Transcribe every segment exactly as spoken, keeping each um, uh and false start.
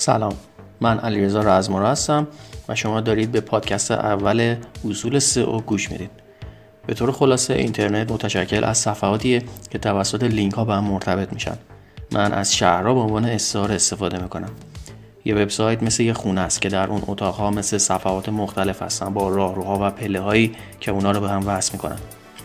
سلام، من علیرضا رزمارا هستم و شما دارید به پادکست اول اصول سئو گوش میدید. به طور خلاصه اینترنت متشکل از صفحاتیه که توسط لینک ها به هم مرتبط میشن. من از شهرها به عنوان استعاره استفاده میکنم. یه وبسایت مثل یه خونه است که در اون اتاقها مثل صفحات مختلف هستن با راهروها و پله‌هایی که اونا رو به هم وصل میکنن.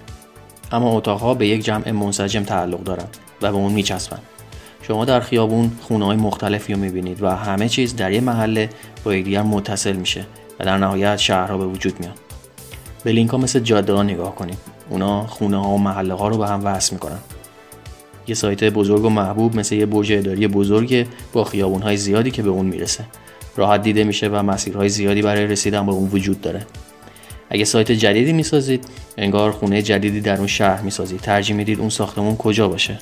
اما اتاقها به یک جمع منسجم تعلق دارن و به اون میچسبن. شما در خیابون خونه‌های مختلفی رو می‌بینید و همه چیز در یک محله با یکدیگر متصل میشه و در نهایت شهرها به وجود میان. به لینک‌ها مثل جاده‌ها نگاه کنید. اونا خونه‌ها و محله‌ها رو به هم وصل میکنن. یه سایت بزرگ و محبوب مثل یه برج اداری بزرگ با خیابون‌های زیادی که به اون میرسه. راحت دیده میشه و مسیرهای زیادی برای رسیدن به اون وجود داره. اگه سایت جدیدی میسازید، انگار خونه جدیدی در اون شهر میسازید. ترجیح میدید اون ساختمون کجا باشه.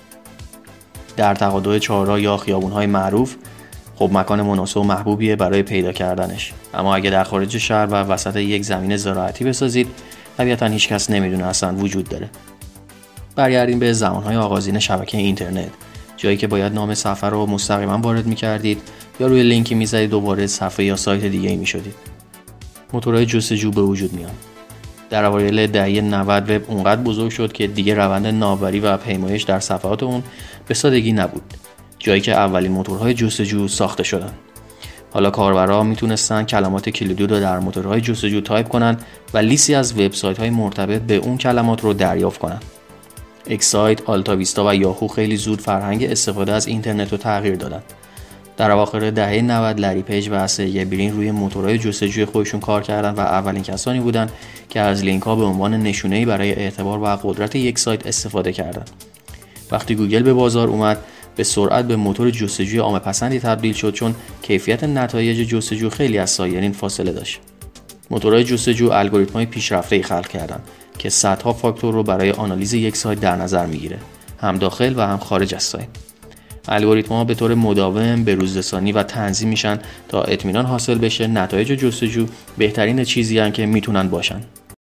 در تقاطع چهارراه یا خیابون‌های معروف خب مکان مناسب و محبوبیه برای پیدا کردنش. اما اگه در خارج شهر و وسط یک زمین زراعتی بسازید، طبیعتاً هیچ کس نمیدونه اصلا وجود داره. برگردیم به زمانهای آغازین شبکه اینترنت، جایی که باید نام صفحه رو مستقیما وارد می‌کردید یا روی لینکی می‌زدید دوباره صفحه یا سایت دیگه‌ای می‌شدید. موتورهای جستجو به وجود میان. در اوایل دهه نود وب اونقدر بزرگ شد که دیگه روند ناوبری و پیمایش در صفحات اون به سادگی نبود، جایی که اولین موتورهای جستجو ساخته شدن. حالا کاربرها میتونستن کلمات کلیدی رو در موتورهای جستجو تایپ کنن و لیستی از وبسایت‌های مرتبط به اون کلمات رو دریافت کنن. اکسایت، آلتا ویستا و یاهو خیلی زود فرهنگ استفاده از اینترنت رو تغییر دادن. در اواخر دهه نود لری پیج و سرگی برین روی موتورهای جستجوی خودشون کار کردن و اولین کسانی بودن که از لینک ها به عنوان نشونه‌ای برای اعتبار و قدرت یک سایت استفاده کردند. وقتی گوگل به بازار اومد، به سرعت به موتور جستجوی عامه پسندی تبدیل شد، چون کیفیت نتایج جستجو خیلی از سایرین فاصله داشت. موتورهای جستجو الگوریتم‌های پیشرفته‌ای خلق کردن که صدها فاکتور رو برای آنالیز یک سایت در نظر میگیره، هم داخل و هم خارج از سایت. الگوریتم‌ها به طور مداوم به روزرسانی و تنظیم میشن تا اطمینان حاصل بشه نتایج جستجو بهترین چیزی هستن که میتونن باشن.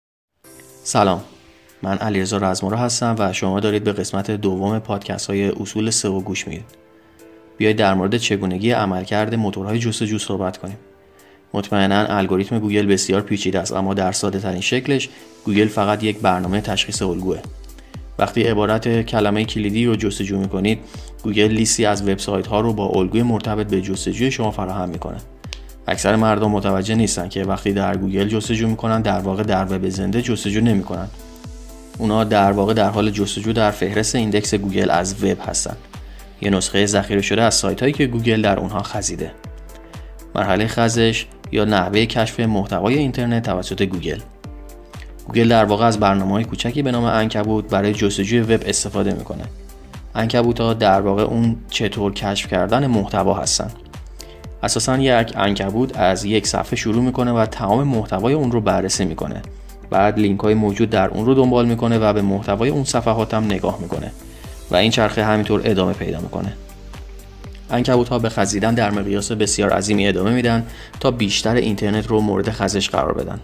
سلام، من علیرضا رزمارا هستم و شما دارید به قسمت دوم پادکست‌های اصول سئو گوش میدید. بیایید در مورد چگونگی عملکرد موتورهای جستجو صحبت کنیم. مطمئناً الگوریتم گوگل بسیار پیچیده است، اما در ساده ترین شکلش گوگل فقط یک برنامه تشخیص الگوئه. وقتی عبارت کلمه کلیدی رو جستجو میکنید، گوگل لیستی از وبسایت ها رو با الگوی مرتبط به جستجوی شما فراهم میکنه. اکثر مردم متوجه نیستن که وقتی در گوگل جستجو میکنن در واقع در وب زنده جستجو نمیکنن. اونا در واقع در حال جستجو در فهرست ایندکس گوگل از وب هستن. یه نسخه ذخیره شده از سایت هایی که گوگل در اونها خزیده. مرحله خزش یا نحوه کشف محتوای اینترنت توسط گوگل. گوگل در واقع از برنامه‌های کوچکی به نام عنکبوت برای جستجوی وب استفاده میکنه. عنکبوت‌ها در واقع اون چطور کشف کردن محتوا هستن. اساساً یک عنکبوت از یک صفحه شروع میکنه و تمام محتوای اون رو بررسی میکنه. بعد لینک‌های موجود در اون رو دنبال میکنه و به محتوای اون صفحات هم نگاه میکنه و این چرخه همینطور ادامه پیدا میکنه. عنکبوت‌ها به خزیدن در مقیاس بسیار عظیمی ادامه میدن تا بیشتر اینترنت رو مورد خزش قرار بدن.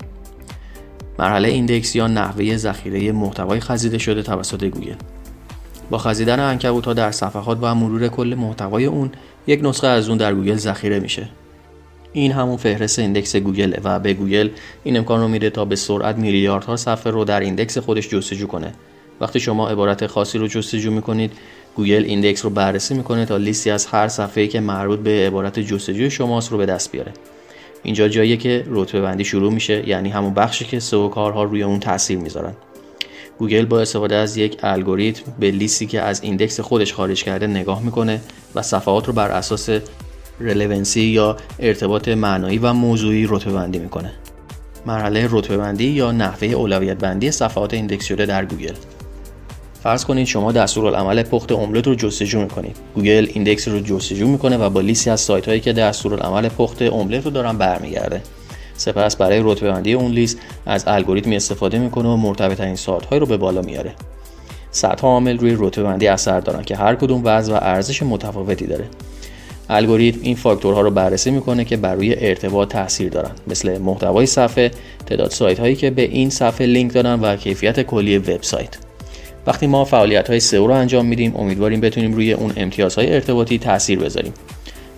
مرحله ایندکس یا نحوه ذخیره محتوای خزیده شده توسط گوگل. با خزیدن عنکبوت‌ها در صفحات و مرور کل محتوای اون، یک نسخه از اون در گوگل ذخیره میشه. این همون فهرست ایندکس گوگل و به گوگل این امکان رو میده تا به سرعت میلیاردها صفحه رو در ایندکس خودش جستجو کنه. وقتی شما عبارت خاصی رو جستجو میکنید، گوگل ایندکس رو بررسی میکنه تا لیستی از هر صفحه‌ای که مربوط به عبارت جستجوی شماست رو به دست بیاره. اینجا جاییه که رتبه بندی شروع میشه، یعنی همون بخشی که سئو کارها روی اون تاثیر میذارن. گوگل با استفاده از یک الگوریتم به لیستی که از ایندکس خودش خارج کرده نگاه میکنه و صفحات رو بر اساس رلوانسی یا ارتباط معنایی و موضوعی رتبه بندی میکنه. مرحله رتبه بندی یا نحوه اولویت بندی صفحات ایندکس شده در گوگل. فرض کنید شما دستورالعمل پخت املت رو جستجو میکنید. گوگل ایندکس رو جستجو میکنه و با لیستی از سایت هایی که دستورالعمل پخت املت رو دارن برمیگرده. سپس برای رتبه بندی اون لیست از الگوریتمی استفاده میکنه و مرتبط ترین سایت های رو به بالا میاره. صدها عامل روی رتبه بندی اثر دارن که هر کدوم وزن و ارزش متفاوتی داره. الگوریتم این فاکتورها رو بررسی میکنه که بر روی ارتباط تاثیر دارن، مثل محتوای صفحه، تعداد سایت هایی که به این صفحه لینک دارن و کیفیت کلی وبسایت. وقتی ما فعالیت‌های سئو رو انجام میدیم، امیدواریم بتونیم روی اون امتیازهای ارتباطی تاثیر بذاریم.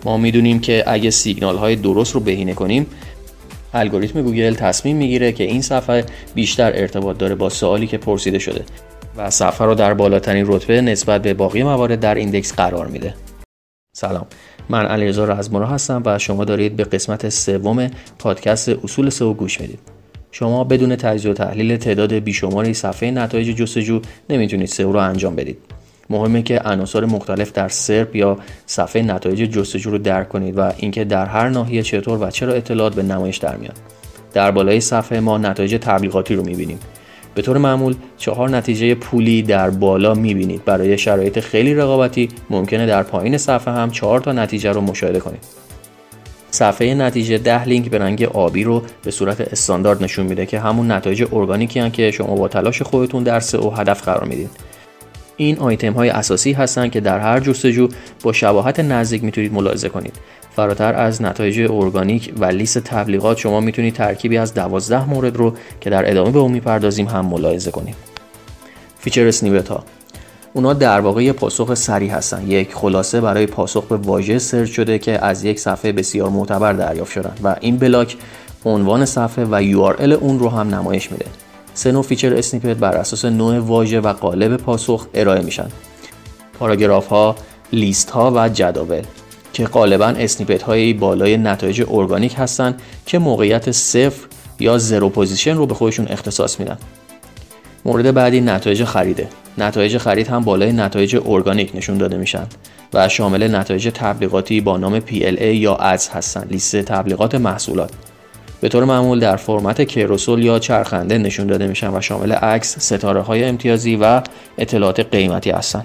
ما میدونیم که اگه سیگنال های درست رو بهینه کنیم، الگوریتم گوگل تصمیم میگیره که این صفحه بیشتر ارتباط داره با سوالی که پرسیده شده و صفحه رو در بالاترین رتبه نسبت به باقی موارد در ایندکس قرار میده. سلام، من علیرضا رزمورا هستم و شما دارید به قسمت سوم پادکست اصول سئو گوش میدید. شما بدون تجزیه و تحلیل تعداد بیشماری صفحه نتایج جستجو نمیتونید سئو رو انجام بدید. مهمه که عناصر مختلف در سرپ یا صفحه نتایج جستجو رو درک کنید و اینکه در هر ناحیه چطور و چرا اطلاعات به نمایش در میاد. در بالای صفحه ما نتایج تبلیغاتی رو میبینیم. به طور معمول چهار نتیجه پولی در بالا میبینید. برای شرایط خیلی رقابتی ممکنه در پایین صفحه هم چهار تا نتیجه رو مشاهده کنید. صفحه نتیجه ده لینک به رنگ آبی رو به صورت استاندارد نشون میده که همون نتایج ارگانیکی هستند که شما با تلاش خودتون در سئو هدف قرار میدید. این آیتم های اساسی هستند که در هر جستجو با شباهت نزدیک میتونید ملاحظه کنید. فراتر از نتایج ارگانیک و لیست تبلیغات شما میتونید ترکیبی از دوازده مورد رو که در ادامه به اون میپردازیم هم ملاحظه کنید. فیچر اسنیپت ها اونا در واقع یه پاسخ سریع هستن، یک خلاصه برای پاسخ به واژه سرچ شده که از یک صفحه بسیار معتبر دریافت شدن و این بلاک عنوان صفحه و یو آر ال اون رو هم نمایش میده. سه نوع فیچر اسنیپت بر اساس نوع واژه و قالب پاسخ ارائه میشن: پاراگراف ها، لیست ها و جداول، که غالباً اسنیپت های بالای نتایج ارگانیک هستن که موقعیت صفر یا زیرو پوزیشن رو به خودشون اختصاص میدن. مورد بعدی نتایج خریده. نتایج خرید هم بالای نتایج ارگانیک نشون داده میشن و شامل نتایج تبلیغاتی با نام پی ال ای یا ادز هستن، لیست تبلیغات محصولات. به طور معمول در فرمت کیروسول یا چرخنده نشون داده میشن و شامل عکس، ستاره های امتیازی و اطلاعات قیمتی هستن.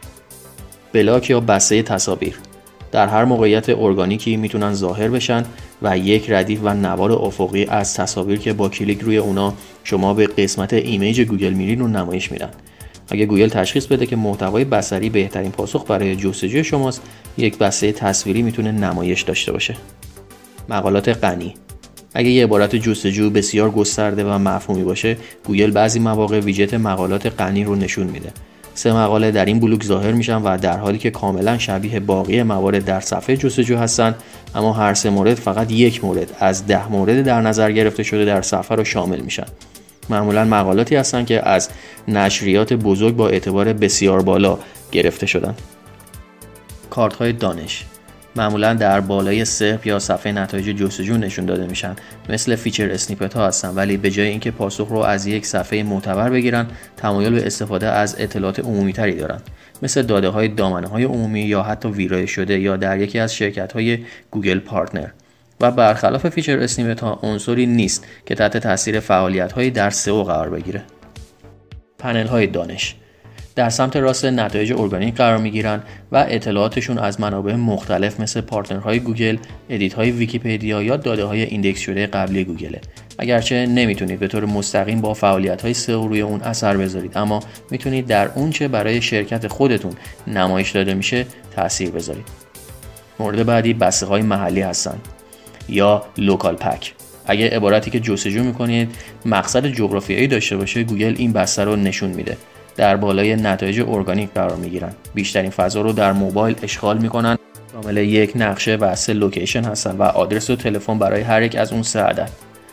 بلاک یا بسته تصاویر در هر موقعیت ارگانیکی میتونن ظاهر بشن و یک ردیف و نوار افقی از تصاویر که با کلیک روی اونا شما به قسمت ایمیج گوگل میرین رو نمایش میدن. اگه گوگل تشخیص بده که محتوای بصری بهترین پاسخ برای جستجوی شماست، یک بسته تصویری میتونه نمایش داشته باشه. مقالات غنی. اگه یه عبارت جستجو بسیار گسترده و مفهومی باشه، گوگل بعضی مواقع ویجت مقالات غنی رو نشون میده. سه مقاله در این بلوک ظاهر میشن و در حالی که کاملا شبیه باقی موارد در صفحه جستجو هستن، اما هر سه مورد فقط یک مورد از ده مورد در نظر گرفته شده در صفحه رو شامل میشن. معمولا مقالاتی هستن که از نشریات بزرگ با اعتبار بسیار بالا گرفته شدن. کارت های دانش معمولا در بالای سرپ یا صفحه نتایج جستجو نشون داده میشن، مثل فیچر اسنیپت ها هستن، ولی به جای اینکه پاسخ رو از یک صفحه معتبر بگیرن، تمایل به استفاده از اطلاعات عمومی تری دارن، مثل داده های دامنه های عمومی یا حتی ویرایش شده یا در یکی از شرکت های گوگل پارتنر. و برخلاف فیچر اسنیپت ها عنصری نیست که تحت تاثیر فعالیت های در سئو قرار بگیره. پنل های دانش در سمت راست نتایج ارگانیک قرار میگیرن و اطلاعاتشون از منابع مختلف مثل پارتنرهای گوگل، ادیت های ویکی‌پدیا یا داده های ایندکس شده قبلی گوگله. اگرچه نمیتونید به طور مستقیم با فعالیت های سئو روی اون اثر بذارید، اما میتونید در اون چه برای شرکت خودتون نمایش داده میشه تاثیر بذارید. مورد بعدی بسته های محلی هستن یا لوکال پک. اگه عبارتی که جستجو میکنید مقصد جغرافیایی داشته باشه، گوگل این بسته رو نشون میده. در بالای نتایج ارگانیک قرار میگیرن. بیشترین فضا رو در موبایل اشغال میکنن. شامل یک نقشه و سه لوکیشن هستن و آدرس و تلفن برای هر یک از اون سه عدد.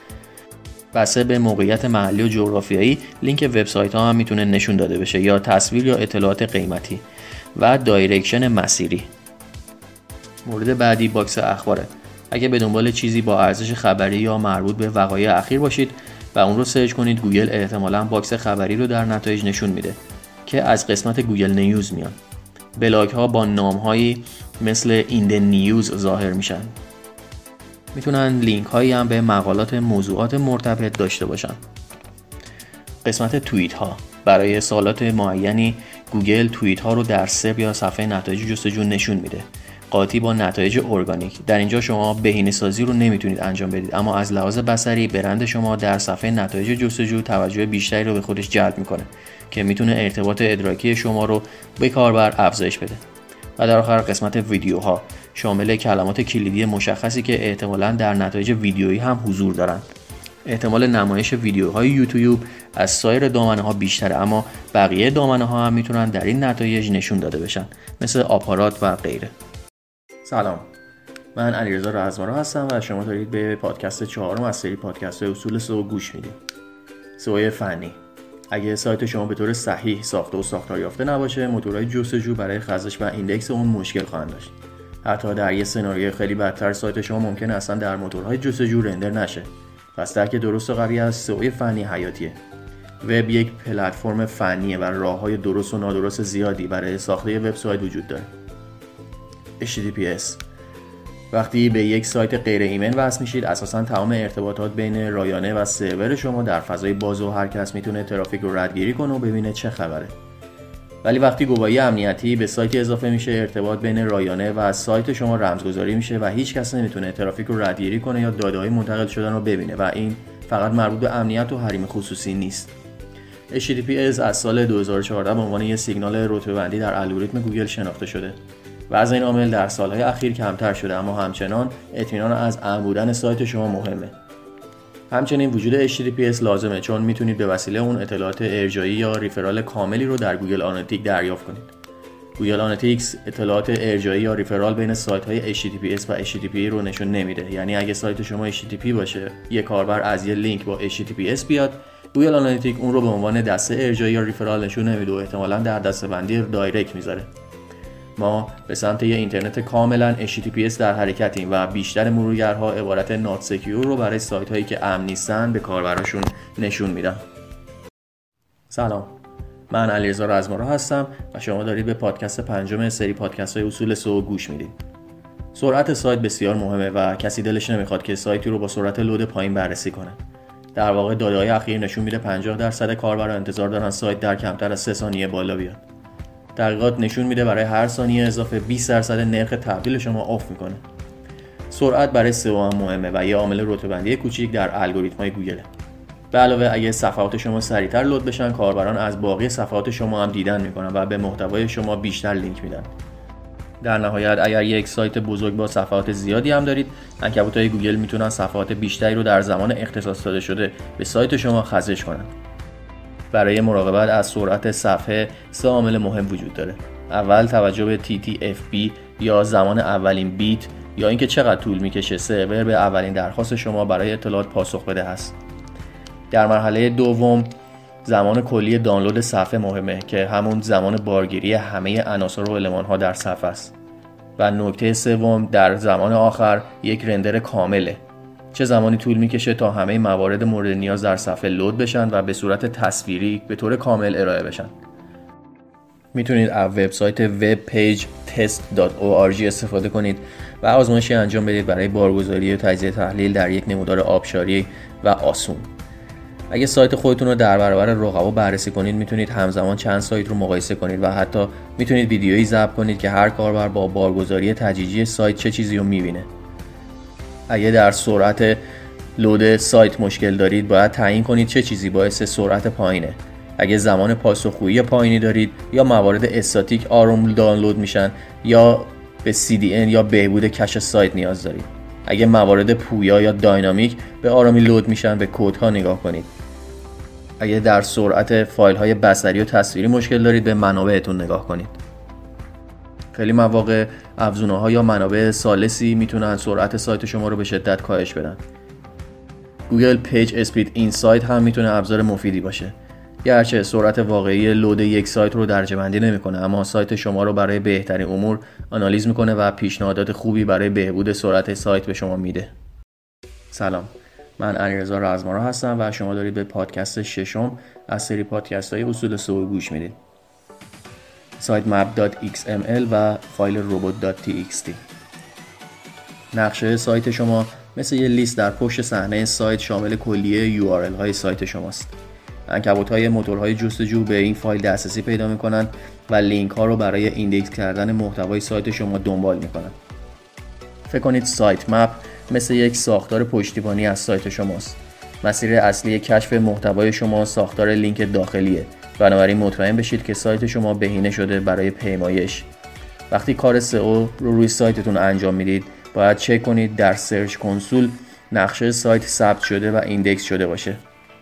بسته به موقعیت محلی و جغرافیایی، لینک وبسایت ها هم میتونه نشون داده بشه یا تصویر یا اطلاعات قیمتی و دایرکشن مسیری. مورد بعدی باکس اخباره. اگه به دنبال چیزی با ارزش خبری یا مربوط به وقایع اخیر باشید و اون رو سرچ کنید، گوگل احتمالاً باکس خبری رو در نتایج نشون میده که از قسمت گوگل نیوز میان. بلاگ ها با نام هایی مثل ایند نیوز ظاهر میشن. میتونن لینک هایی هم به مقالات موضوعات مرتبط داشته باشن. قسمت توییت ها. برای سوالات معینی گوگل توییت ها رو در سرپ یا صفحه نتایج جستجو نشون میده، قاطی با نتایج ارگانیک. در اینجا شما بهینه‌سازی رو نمیتونید انجام بدید، اما از لحاظ بصری برند شما در صفحه نتایج جستجو توجه بیشتری رو به خودش جلب میکنه که میتونه ارتباط ادراکی شما رو به کاربر افزایش بده. و در آخر قسمت ویدیوها، شامل کلمات کلیدی مشخصی که احتمالاً در نتایج ویدیویی هم حضور دارن. احتمال نمایش ویدیوهای یوتیوب از سایر دامنه‌ها بیشتره، اما بقیه دامنه‌ها هم میتونن در این نتایج نشون داده بشن، مثل آپارات و غیره. سلام، من علیرضا رزمارا هستم و شما دارید به پادکست چهارم از سری پادکست های اصول سئو گوش میدید. سئو فنی. اگه سایت شما به طور صحیح ساخته و ساختار یافته نباشه، موتورهای جستجو برای خزش و ایندکس اون مشکل خواهند داشت. حتی در یه سناریوی خیلی بدتر سایت شما ممکنه اصلا در موتورهای جستجو رندر نشه. پس درک درست و قوی از سئو فنی حیاتیه. وب یک پلتفرم فنیه و راه‌های درست و نادرست زیادی برای ساخت یه وبسایت وجود داره. اچ تی تی پی اس. وقتی به یک سایت غیر ایمن وصل میشید، اساساً تمام ارتباطات بین رایانه و سرور شما در فضای باز و هر کس میتونه ترافیک رو ردگیری کنه و ببینه چه خبره. ولی وقتی گواهی امنیتی به سایت اضافه میشه، ارتباط بین رایانه و سایت شما رمزگذاری میشه و هیچ کس نمیتونه ترافیک رو ردگیری کنه یا داده‌های منتقل شدن رو ببینه و این فقط مربوط به امنیت و حریم خصوصی نیست. اچ تی تی پی اس از سال دو هزار و چهارده به عنوان یک سیگنال رتبه‌بندی در الگوریتم گوگل شناخته شده و از این عامل در سالهای اخیر کمتر شده، اما همچنان اطمینان از امن بودن سایت شما مهمه. همچنین وجود اچ تی تی پی اس لازمه، چون میتونید به وسیله اون اطلاعات ارجاعی یا ریفرال کاملی رو در گوگل آنالیتیک دریافت کنید. گوگل آنالیتیکس اطلاعات ارجاعی یا ریفرال بین سایت‌های اچ تی تی پی اس و اچ تی تی پی رو نشون نمیده. یعنی اگه سایت شما اچ تی تی پی باشه، یک کاربر از یه لینک با اچ تی تی پی اس بیاد، گوگل آنالیتیک اون رو به عنوان دسته ارجاعی یا ریفرال نشون نمیده و احتمالاً در دسته‌بندی دایرکت میذاره. ما به سمت یه اینترنت کاملا اچ تی تی پی اس در حرکتیم و بیشتر مرورگرها عبارت نات سکیور رو برای سایت هایی که امن نیستن به کاربراشون نشون میدن. سلام، من علیرضا رزمارا هستم و شما دارید به پادکست پنجم سری پادکست های اصول سئو گوش میدید. سرعت سایت بسیار مهمه و کسی دلش نمیخواد که سایتی رو با سرعت لود پایین بررسی کنه. در واقع داده‌های اخیر نشون میده پنجاه درصد کاربران انتظار دارن سایت در کمتر از سه ثانیه بالا بیاد. تحقیقات نشون میده برای هر ثانیه اضافه بیست درصد نرخ تبدیل شما افت میکنه. سرعت برای سئو هم مهمه و یه عامل رتبه‌بندی کوچیک در الگوریتم‌های گوگله. به علاوه اگه صفحات شما سریعتر لود بشن، کاربران از باقی صفحات شما هم دیدن میکنن و به محتوای شما بیشتر لینک میدن. در نهایت اگر یک سایت بزرگ با صفحات زیادی هم دارید، عنکبوت‌های گوگل میتونن صفحات بیشتری رو در زمان اختصاص داده شده به سایت شما خزش کنن. برای مراقبت از سرعت صفحه سه عامل مهم وجود داره. اول توجه به تی تی اف بی یا زمان اولین بیت یا اینکه چقدر طول میکشه سرور به اولین درخواست شما برای اطلاعات پاسخ بده هست. در مرحله دوم زمان کلی دانلود صفحه مهمه که همون زمان بارگیری همه عناصر و المان‌ها در صفحه است. و نکته سوم در زمان آخر یک رندر کامله. چه زمانی طول میکشه تا همه موارد مورد نیاز در صفحه لود بشن و به صورت تصویری به طور کامل ارائه بشن. میتونید از وبسایت وب پیج تست دات او آر جی استفاده کنید و آزمایشی انجام بدید برای بارگذاری و تجزیه تحلیل در یک نمودار آبشاری و آسون. اگه سایت خودتون رو در برابر رقبا بررسی کنید، میتونید همزمان چند سایت رو مقایسه کنید و حتی میتونید ویدیویی ضبط کنید که هر کاربر با بارگذاری تدریجی سایت چه چیزی رو میبینه. اگه در سرعت لود سایت مشکل دارید، باید تعیین کنید چه چیزی باعث سرعت پایینه. اگه زمان پاسخگویی پایینی دارید یا موارد استاتیک آروم دانلود میشن یا به سی دی ان یا بهبود کش سایت نیاز دارید. اگه موارد پویا یا داینامیک به آرامی لود میشن، به کدها نگاه کنید. اگه در سرعت فایل های بصری و تصویری مشکل دارید، به منابعتون نگاه کنید. خیلی مواقع افزونه‌ها یا منابع ثالثی میتونن سرعت سایت شما رو به شدت کاهش بدن. گوگل پیج اسپید اینسایت هم میتونه ابزار مفیدی باشه. گرچه سرعت واقعی لود یک سایت رو درجه‌بندی نمیکنه، اما سایت شما رو برای بهترین امور آنالیز میکنه و پیشنهادات خوبی برای بهبود سرعت سایت به شما میده. سلام، من علیرضا رزمارا هستم و شما دارید به پادکست ششم از سری پادکست های اصول سئو گوش میدید. سایتمپ دات ایکس ام ال و فایل روبوت دات تی ایکس تی. نقشه سایت شما مثل یه لیست در پشت صحنه سایت شامل کلیه یو آر ال های سایت شماست. عنکبوت‌های موتورهای جستجو به این فایل دسترسی پیدا می‌کنند و لینک ها رو برای ایندکس کردن محتوای سایت شما دنبال می‌کنند. فکر کنید سایت مپ مثل یک ساختار پشتیبانی از سایت شماست. مسیر اصلی کشف محتوای شما ساختار لینک داخلیه. بنابراین مطمئن بشید که سایت شما بهینه شده برای پیمایش. وقتی کار سئو رو روی سایتتون انجام میدید، باید چک کنید در سرچ کنسول نقشه سایت ثبت شده و ایندکس شده باشه.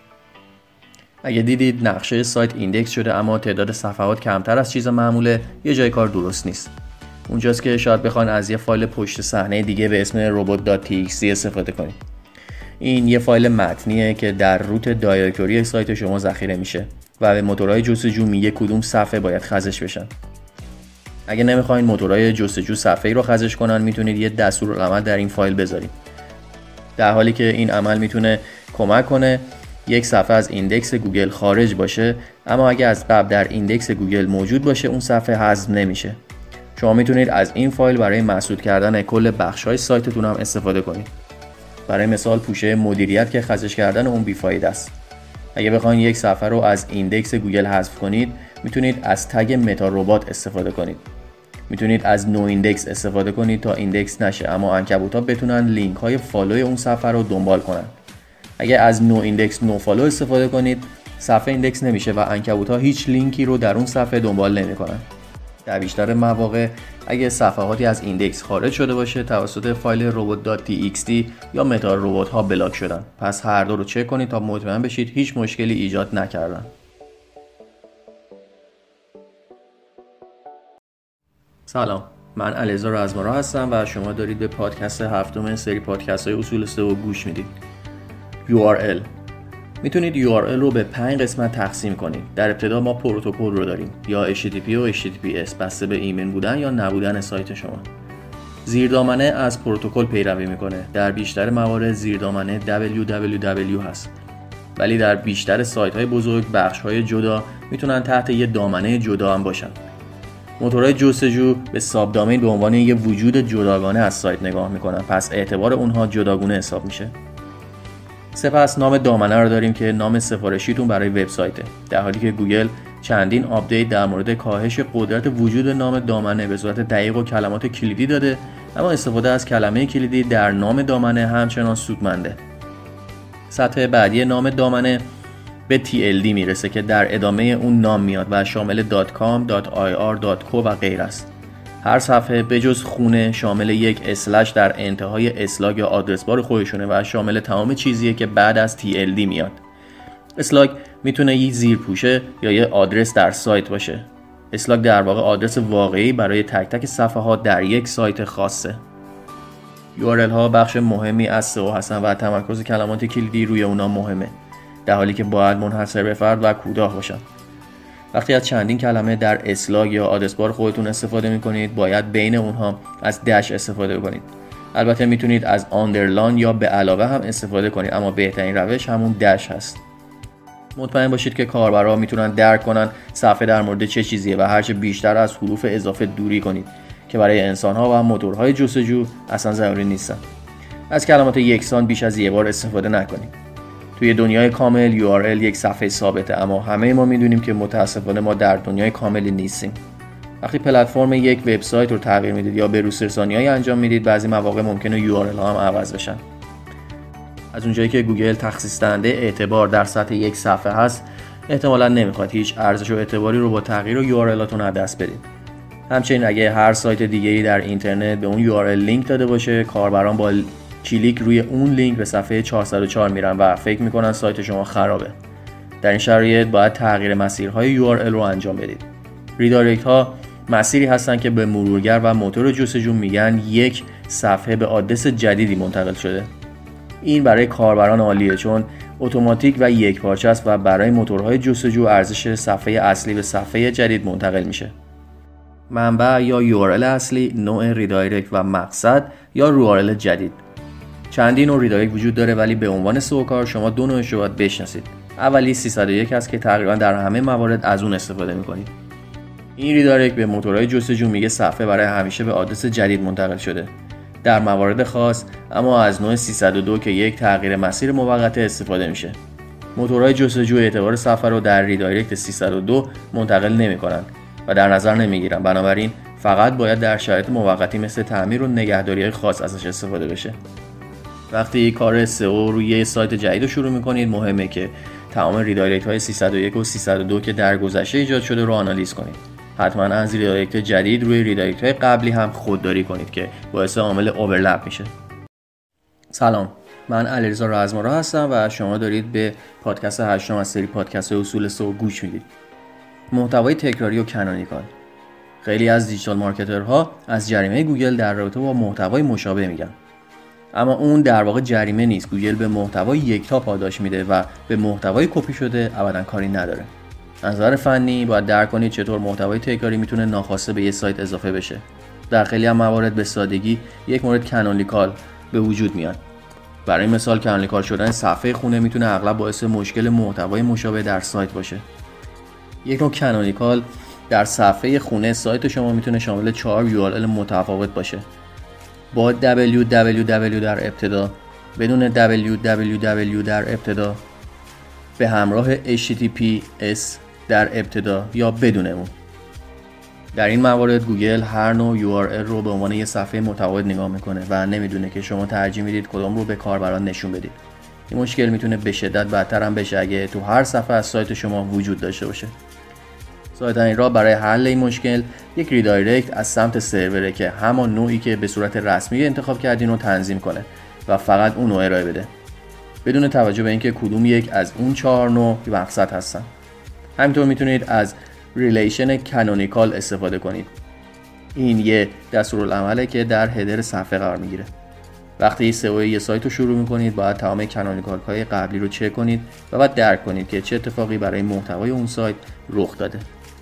اگه دیدید نقشه سایت ایندکس شده اما تعداد صفحات کمتر از چیز معموله، یه جای کار درست نیست. اونجاست که شاید بخواید از یه فایل پشت صحنه دیگه به اسم روبوت دات تی ایکس تی استفاده کنید. این یه فایل متنیه که در روت دایرکتوری سایت شما ذخیره میشه و به موتورهای جستجو میگه کدوم صفحه باید خزش بشن. اگه نمیخواین موتورهای جستجو صفحه‌ای رو خزش کنن، میتونید یه دستورالعمل در این فایل بذارید. در حالی که این عمل میتونه کمک کنه یک صفحه از ایندکس گوگل خارج باشه، اما اگه از قبل در ایندکس گوگل موجود باشه اون صفحه حذف نمیشه. شما میتونید از این فایل برای مسدود کردن کل بخش‌های سایتتون هم استفاده کنید. برای مثال پوشه مدیریت که خزش کردن اون بیفایده است. اگه بخواید یک صفحه رو از ایندکس گوگل حذف کنید، میتونید از تگ متا ربات استفاده کنید. میتونید از نو ایندکس استفاده کنید تا ایندکس نشه، اما عنکبوت‌ها بتونن لینک های فالوی اون صفحه رو دنبال کنن. اگه از نو ایندکس نو فالو استفاده کنید، صفحه ایندکس نمیشه و عنکبوت‌ها هیچ لینکی رو در اون صفحه دنبال نمیکنن. در بیشتر مواقع اگه صفحاتی از ایندکس خارج شده باشه، توسط فایل روبوت دات تی ایکس تی یا متا ربات ها بلاک شدن. پس هر دو رو چک کنید تا مطمئن بشید هیچ مشکلی ایجاد نکردن. سلام، من علیرضا رزمارا هستم و شما دارید به پادکست هفتم سری پادکست های اصول سئو گوش میدید. یو آر ال میتونید یو آر ال رو به پنج قسمت تقسیم کنید. در ابتدا ما پروتکل رو داریم، یا اچ تی تی پی و اچ تی تی پی اس، بسته به ایمن بودن یا نبودن سایت شما. زیردامنه از پروتکل پیروی میکنه. در بیشتر موارد زیردامنه دبلیو دبلیو دبلیو هست، ولی در بیشتر سایت های بزرگ بخش های جدا میتونن تحت یه دامنه جدا هم باشن. موتورهای جستجو به ساب دامین به عنوان یه وجود جداگانه از سایت نگاه میکنن، پس اعتبار اونها جداگونه حساب میشه. سپس نام دامنه رو داریم که نام سفارشیتون برای وبسایته، در حالی که گوگل چندین آپدیت در مورد کاهش قدرت وجود نام دامنه به صورت دقیق و کلمات کلیدی داده، اما استفاده از کلمه کلیدی در نام دامنه همچنان سودمنده. سطح بعدی نام دامنه به تی ال دی میرسه که در ادامه اون نام میاد و شامل .com، .ir، .co و غیر است. هر صفحه به جز خونه شامل یک اسلش در انتهای اسلاگ یا آدرس بار خودشونه و شامل تمام چیزیه که بعد از تی ال دی میاد. اسلاگ میتونه یه زیرپوشه یا یه آدرس در سایت باشه. اسلاگ در واقع آدرس واقعی برای تک تک صفحات در یک سایت خاصه. یو آر ال ها بخش مهمی از سئو هستن و تمرکز کلمات کلیدی روی اونا مهمه، در حالی که باید منحصر به فرد و کوتاه باشن. وقتی از چندین کلمه در اسلاگ یا آدرس بار خودتون استفاده میکنید، باید بین اونها از دش استفاده کنید. البته میتونید از آندرلاین یا به علاوه هم استفاده کنید، اما بهترین روش همون دش هست. مطمئن باشید که کاربرا میتونن درک کنن صفحه در مورد چه چیزیه و هرچه بیشتر از حروف اضافه دوری کنید که برای انسان‌ها و موتورهای جستجو اصلا ضروری نیستن. از کلمات یکسان بیش از یک بار استفاده نکنید. توی دنیای کامل یو آر ال یک صفحه ثابته، اما همه ما میدونیم که متاسفانه ما در دنیای کاملی نیستیم. وقتی پلتفرم یک وبسایت رو تغییر میدید یا به روز رسانی‌های انجام میدید، بعضی مواقع ممکنه یو آر ال ها هم عوض بشن. از اونجایی که گوگل تخصیص دهنده اعتبار در سطح یک صفحه هست، احتمالاً نمیخواد هیچ ارزش و اعتباری رو با تغییر یو آر ال هاتون از دست بدید. همچنین اگه هر سایت دیگه‌ای در اینترنت به اون یو آر ال لینک داده باشه، کاربران با کلیک روی اون لینک به صفحه چهارصد و چهار میرن و فکر میکنن سایت شما خرابه. در این شرایط باید تغییر مسیرهای یو آر ال رو انجام بدید. ریدایرکت ها مسیری هستن که به مرورگر و موتور جستجو میگن یک صفحه به آدرس جدیدی منتقل شده. این برای کاربران عالیه، چون اتوماتیک و یکپارچه است و برای موتورهای جستجو ارزش صفحه اصلی به صفحه جدید منتقل میشه. منبع یا یو آر ال اصلی، نوع ریدایرکت و مقصد یا یو آر ال جدید. چندین نوع ریدایرکت وجود داره، ولی به عنوان سئوکار شما دو نوعش رو باید بشناسید. اولی سیصد و یک هست که تقریبا در همه موارد از اون استفاده میکنید. این ریدایرکت به موتورهای جستجو میگه صفحه برای همیشه به آدرس جدید منتقل شده. در موارد خاص اما از نوع سیصد و دو که یک تغییر مسیر موقت استفاده میشه. موتورهای جستجو اعتبار صفحه رو در ریدایرکت سیصد و دو منتقل نمیکنن و در نظر نمیگیرن، بنابراین فقط باید در شرایط موقتی مثل تعمیر و نگهداری خاص ازش استفاده بشه. وقتی کار سئو روی سایت جدید رو شروع میکنید، مهمه که تمام ریدایرکت های سیصد و یک و سیصد و دو که در گذشته ایجاد شده رو آنالیز کنید. حتما از ریدایرکت جدید روی ریدایرکت های قبلی هم خودداری کنید که باعث عامل اورلپ میشه. سلام، من علیرضا رزمارا هستم و شما دارید به پادکست هشتم از سری پادکست های اصول سئو گوش میدید. محتوای تکراری و کانونیکال. خیلی از دیجیتال مارکترها از جریمه گوگل در رابطه با محتوای مشابه میگن، اما اون در واقع جریمه نیست. گوگل به محتوای یکتا پاداش میده و به محتوای کپی شده ابدا کاری نداره. از نظر فنی باید درک کنید چطور محتوای تکراری میتونه ناخواسته به یه سایت اضافه بشه. در خیلی از موارد به سادگی یک مورد کانونیکال به وجود میاد. برای مثال کانونیکال شدن صفحه خونه میتونه اغلب باعث مشکل محتوای مشابه در سایت باشه. یک نوع کانونیکال در صفحه خونه سایت شما میتونه شامل چهار یو آر ال متفاوت باشه، با دبلیو دبلیو دبلیو در ابتدا، بدون دبلیو دبلیو دبلیو در ابتدا، به همراه اچ تی تی پی اس در ابتدا یا بدون اون. در این موارد گوگل هر نوع یو آر ال رو به عنوان یه صفحه متفاوت نگاه میکنه و نمیدونه که شما ترجیح میدید کدوم رو به کاربران نشون بدید. این مشکل میتونه به شدت بدتر هم بشه اگه تو هر صفحه از سایت شما وجود داشته باشه. سایت را برای حل این مشکل یک ریدایرکت از سمت سروره که همان نوعی که به صورت رسمی انتخاب کردین رو تنظیم کنه و فقط اون رو ارائه بده، بدون توجه به اینکه کدوم یک از اون چهار نوع مقصد هستن. همینطور میتونید از ریلیشن کانونیکال استفاده کنید. این یه دستورالعمله که در هدر صفحه قرار میگیره. وقتی سئو یه سایت رو شروع میکنید باید تمام کانونیکال های قبلی رو چک کنید و بعد درک کنید که چه اتفاقی برای محتوای اون سایت رخ داده.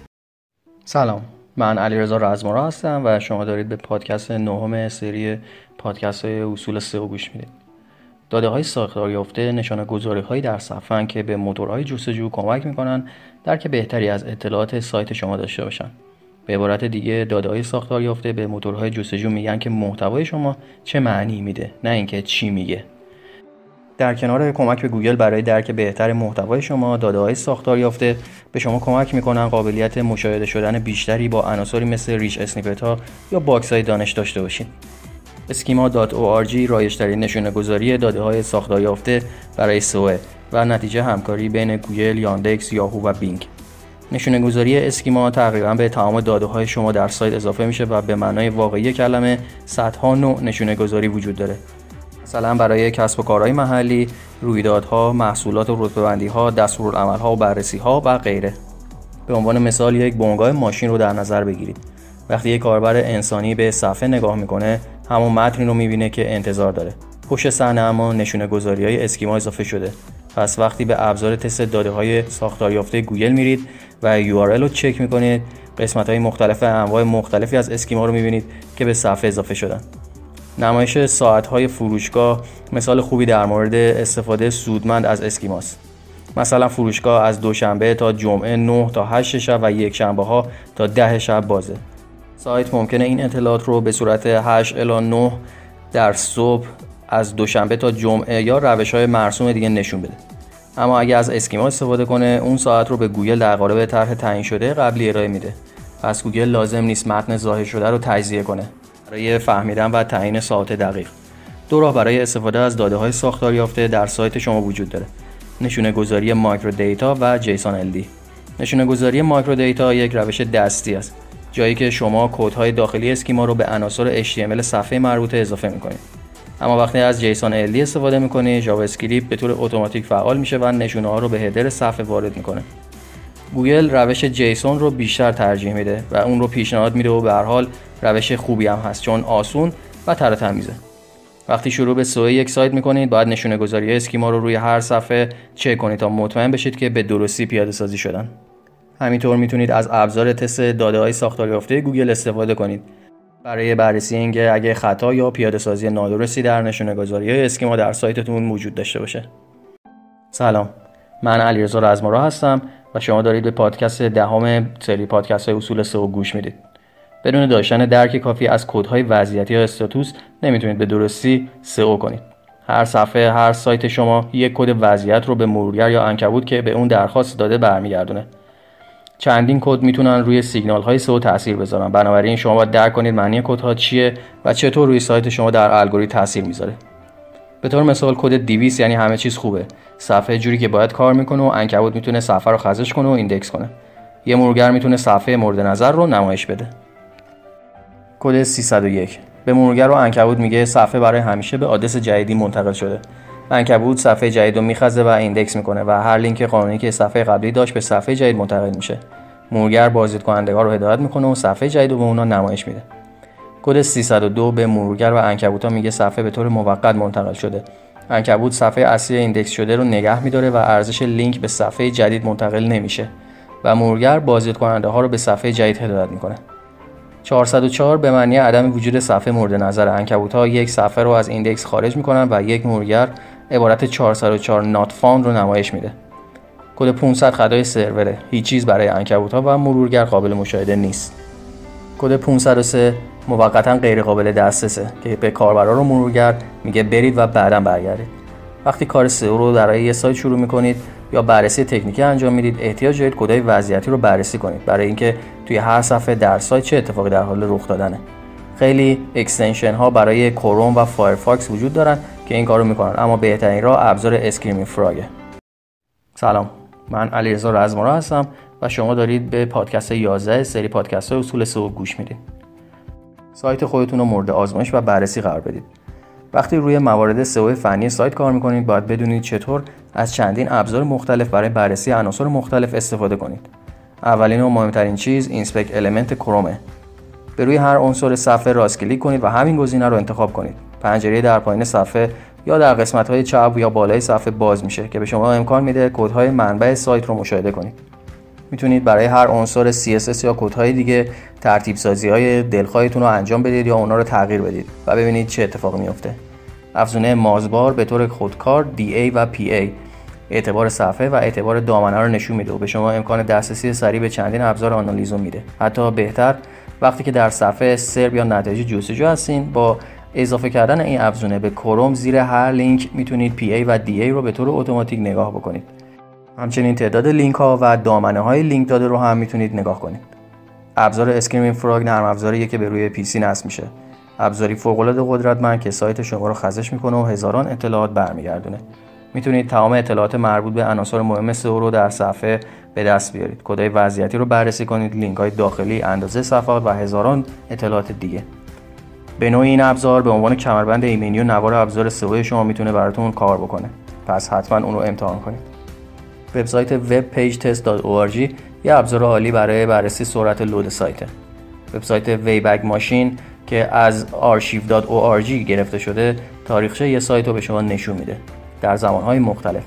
سلام، من علیرضا رزمارا هستم و شما دارید به پادکست نهم سری پادکست های اصول سئو گوش میدید. داده های ساختار یافته نشانه گذاری هایی در صفحه‌اند که به موتورهای جستجو کمک میکنن درک بهتری از اطلاعات سایت شما داشته باشن. به عبارت دیگه داده های ساختار یافته به موتورهای جستجو میگن که محتوای شما چه معنی میده، نه اینکه چی میگه. در کنار کمک به گوگل برای درک بهتر محتوای شما، داده‌های ساختار یافته به شما کمک میکنن قابلیت مشاهده شدن بیشتری با عناصری مثل ریچ اسنیپت‌ها یا باکس‌های دانش داشته باشید. اسکیما دات او آر جی رایج‌ترین نشونه‌گذاری داده‌های ساختار یافته برای سئو و نتیجه همکاری بین گوگل، یاندکس، یاهو و بینگ. نشونه‌گذاری اسکیما تقریباً به تمام داده‌های شما در سایت اضافه میشه و به معنای واقعی کلمه صدها نوع نشونه‌گذاری وجود داره. مثلا برای کسب و کارهای محلی، رویدادها، محصولات و رتبه‌بندی‌ها، دستورالعمل‌ها و بررسی‌ها و غیره. به عنوان مثال یک بنگاه ماشین رو در نظر بگیرید. وقتی یک کاربر انسانی به صفحه نگاه میکنه، همون متنی رو میبینه که انتظار داره. پشت صحنه اما نشونه‌گذاری‌های اسکیما اضافه شده. پس وقتی به ابزار تست داده‌های ساختار یافته گوگل میرید و یو آر ال رو چک میکنید، قسمت‌های مختلف انواع مختلفی از اسکیما رو میبینید که به صفحه اضافه شدن. نمایش ساعت‌های فروشگاه مثال خوبی در مورد استفاده سودمند از اسکیماست. مثلا فروشگاه از دوشنبه تا جمعه نه تا هشت شب و یک شنبه‌ها تا ده شب بازه. سایت ممکنه این اطلاعات رو به صورت هشت الی نه در صبح از دوشنبه تا جمعه یا روش‌های مرسوم دیگه نشون بده. اما اگه از اسکیما استفاده کنه، اون ساعت رو به گوگل در قالب طرح تعیین شده قبلی ارائه میده. پس گوگل لازم نیست متن ظاهر شده رو تجزیه کنه. برای فهمیدن و تعیین ساعت دقیق، دو راه برای استفاده از داده‌های ساختار یافته در سایت شما وجود داره: نشونه‌گذاری مایکرو دیتا و جیسون ال دی. نشونه‌گذاری مایکرو دیتا یک روش دستی است، جایی که شما کدهای داخلی اسکیما رو به عناصر اچ تی ام ال صفحه مربوطه اضافه می‌کنید. اما وقتی از جیسون ال دی استفاده می‌کنید، جاوا اسکریپت به طور اتوماتیک فعال میشه و نشونه‌ها رو به هدر صفحه وارد می‌کنه. گوگل روش جیسون رو بیشتر ترجیح میده و اون رو پیشنهاد میده و به هر حال روش خوبی هم هست چون آسون و تر و تمیزه. وقتی شروع به سئو یک سایت میکنید، باید نشونه‌گذاری اسکیما رو روی هر صفحه چک کنید تا مطمئن بشید که به درستی پیاده سازی شدن. همینطور میتونید از ابزار تست داده‌های ساختار یافته گوگل استفاده کنید برای بررسی اینکه اگه خطا یا پیاده سازی نادرستی در نشونه‌گذاری اسکیما در سایتتون وجود داشته باشه. سلام، من علیرضا رزمارا هستم و شما دارید به پادکست دهم سری پادکست‌های اصول سئو گوش میدید. بدون داشتن درک کافی از کدهای وضعیتی یا استاتوس نمیتونید به درستی سئو کنید. هر صفحه، هر سایت شما یک کد وضعیت رو به مرورگر یا عنکبوت که به اون درخواست داده برمیگردونه. چندین کد میتونن روی سیگنال های سئو تاثیر بذارن. بنابراین شما باید درک کنید معنی کدها چیه و چطور روی سایت شما در الگوریتم تاثیر میذاره. به طور مثال کد دویست یعنی همه چیز خوبه. صفحه جوری که باید کار میکنه و عنکبوت میتونه صفحه رو خزش کنه و ایندکس کنه. یه مرورگر میتونه صفحه مورد نظر رو نمایش بده. کد سیصد و یک به مرورگر و عنکبوت میگه صفحه برای همیشه به آدرس جدیدی منتقل شده. عنکبوت صفحه جدید رو میخزه و ایندکس میکنه و هر لینک قانونی که صفحه قبلی داشت به صفحه جدید منتقل میشه. مرورگر بازدید کنندگان رو هدایت میکنه و صفحه جدید رو به اونا نمایش میده. کد سیصد و دو به مرورگر و عنکبوت‌ها میگه صفحه به طور موقت منتقل شده. عنکبوت صفحه اصلی ایندکس شده رو نگه می‌داره و ارزش لینک به صفحه جدید منتقل نمیشه و مرورگر بازدید کننده ها رو به صفحه جدید هدایت میکنه. چهارصد و چهار به معنی عدم وجود صفحه مورد نظر. عنکبوت‌ها یک صفحه رو از ایندکس خارج میکنن و یک مرورگر عبارت چهارصد و چهار not found رو نمایش میده. کد پانصد خطای سروره. هیچ چیز برای عنکبوت‌ها و مرورگر قابل مشاهده نیست. کد پانصد و سه موقتا غیر قابل دسترسه که به کاربرا و مرورگر میگه برید و بعداً برگردید. وقتی کار سئو رو در یه سایت شروع میکنید یا بررسی تکنیکی انجام میدید، احتیاج دارید کدهای وضعیتی رو بررسی کنید برای اینکه توی هر صفحه در سایت چه اتفاقی در حال رخ دادنه. خیلی اکستنشن ها برای کروم و فایرفاکس وجود دارن که این کارو میکنن، اما بهترین راه ابزار اسکریمینگ فراگه. سلام، من علیرضا رزمارا هستم و شما دارید به پادکست یازده سری پادکست های اصول سئو گوش میدید. سایت خودتون رو مورد آزمایش و بررسی قرار بدید. وقتی روی موارد سئو فنی سایت کار میکنید، باید بدونید چطور از چندین ابزار مختلف برای بررسی عناصر مختلف استفاده کنید. اولین و مهمترین چیز اینسپکت المنت کرومه. به روی هر عنصر صفحه راست کلیک کنید و همین گزینه رو انتخاب کنید. پنجره در پایین صفحه یا در قسمت‌های چپ یا بالای صفحه باز میشه که به شما امکان میده کدهای منبع سایت رو مشاهده کنید. میتونید برای هر عنصر سی اس اس یا کدهای دیگه ترتیب سازی‌های دلخواهتون رو انجام بدید یا اونا رو تغییر بدید و ببینید چه اتفاقی میفته. افزونه مازبار به طور خودکار دی ای و پی ای اعتبار صفحه و اعتبار دامنه رو نشون میده و به شما امکان دسترسی سریع به چندین ابزار آنالیز رو میده. حتی بهتر وقتی که در صفحه سرب یا نتایج جستجو هستین، با اضافه کردن این افزونه به کروم زیر هر لینک میتونید پی ای و دی ای رو به طور اتوماتیک نگاه بکنید. همچنین تعداد لینک ها و دامنه های لینک داده رو هم میتونید نگاه کنید. ابزار اسکریمینگ فراگ نرم افزاریه که به روی پی سی نصب میشه. ابزاری فوق العاده قدرتمند که سایت شما رو خزش میکنه و هزاران اطلاعات برمیگردونه. میتونید تمام اطلاعات مربوط به عناصر مهم سئو رو در صفحه به دست بیارید. کدهای وضعیتی رو بررسی کنید، لینک های داخلی، اندازه صفحات و هزاران اطلاعات دیگه. به نوعی این ابزار به عنوان کمربند ایمنی و نوار ابزار سئو شما میتونه براتون کار بکنه. پس حتما اون رو امتحان کنید. وبسایت وب پیج تست دات او آر جی یه ابزار عالی برای بررسی سرعت لود سایته. وبسایت ویبگ ماشین که از آرشیو دات او آر جی گرفته شده، تاریخچه یه سایت رو به شما نشون میده در زمانهای مختلف.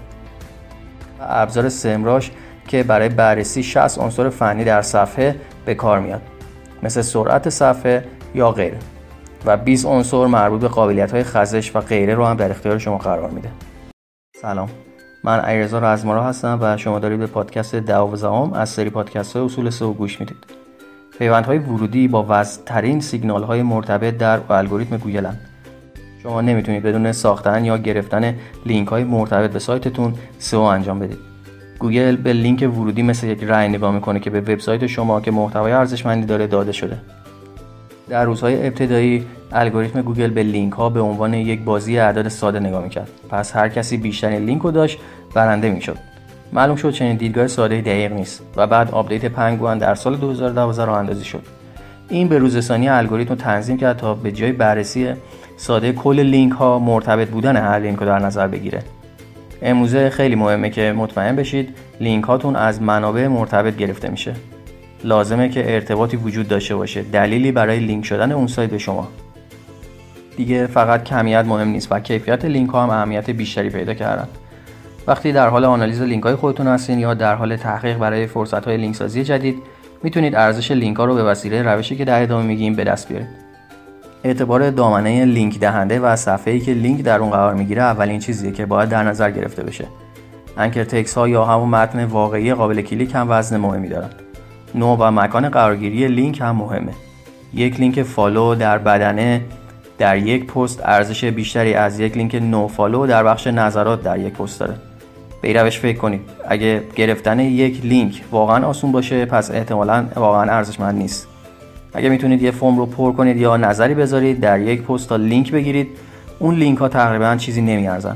و ابزار سمراش که برای بررسی شصت عنصر فنی در صفحه به کار میاد، مثل سرعت صفحه یا غیره، و بیست عنصر مربوط به قابلیت‌های خزش و غیره رو هم در اختیار شما قرار میده. سلام، من علیرضا رزمارا هستم و شما دارید به پادکست دوازدهم از سری پادکست‌های اصول سئو گوش میدید. پیوندهای ورودی با وضع‌ترین سیگنال‌های مرتبط در الگوریتم گوگل هستند. شما نمیتونید بدون ساختن یا گرفتن لینک‌های مرتبط به سایتتون سئو انجام بدید. گوگل به لینک ورودی مثل یک رأی نگاه میکنه که به وبسایت شما که محتوای ارزشمندی داره داده شده. در روزهای ابتدایی الگوریتم گوگل به لینک‌ها به عنوان یک بازی اعداد ساده نگاه میکرد. پس هر کسی بیشترین لینک رو داشت برنده میشد. معلوم شد چنین دیدگاه ساده دقیق نیست و بعد آپدیت پنگوئن در سال دو هزار و دوازده راه اندازی شد. این به روزرسانی الگوریتم تنظیم کرد تا به جای بررسی ساده کل لینک ها مرتبط بودن هر لینک رو در نظر بگیره. امروزه خیلی مهمه که مطمئن بشید لینک هاتون از منابع مرتبط گرفته میشه. لازمه که ارتباطی وجود داشته باشه، دلیلی برای لینک شدن اون سایت به شما. دیگه فقط کمیت مهم نیست و کیفیت لینک ها هم اهمیت بیشتری پیدا کردن. وقتی در حال آنالیز لینک های خودتون هستین یا در حال تحقیق برای فرصت های لینک سازی جدید، میتونید ارزش لینک ها رو به وسیله روشی که در ادامه میگیم به دست بیارید. اعتبار دامنه لینک دهنده و صفحه‌ای که لینک در اون قرار میگیره اولین چیزیه که باید در نظر گرفته بشه. انکر تکست ها یا همون متن واقعی قابل کلیک هم وزن مهمی دارن. نوع و مکان قرارگیری لینک هم مهمه. یک لینک فالو در بدنه در یک پست ارزش بیشتری از یک لینک نو فالو در بخش نظرات در یک پست داره. به این روش فکر کنید. اگه گرفتن یک لینک واقعا آسون باشه، پس احتمالاً واقعا ارزشمند نیست. اگه میتونید یه فرم رو پر کنید یا نظری بذارید در یک پست تا لینک بگیرید، اون لینک ها تقریبا چیزی نمیارزن.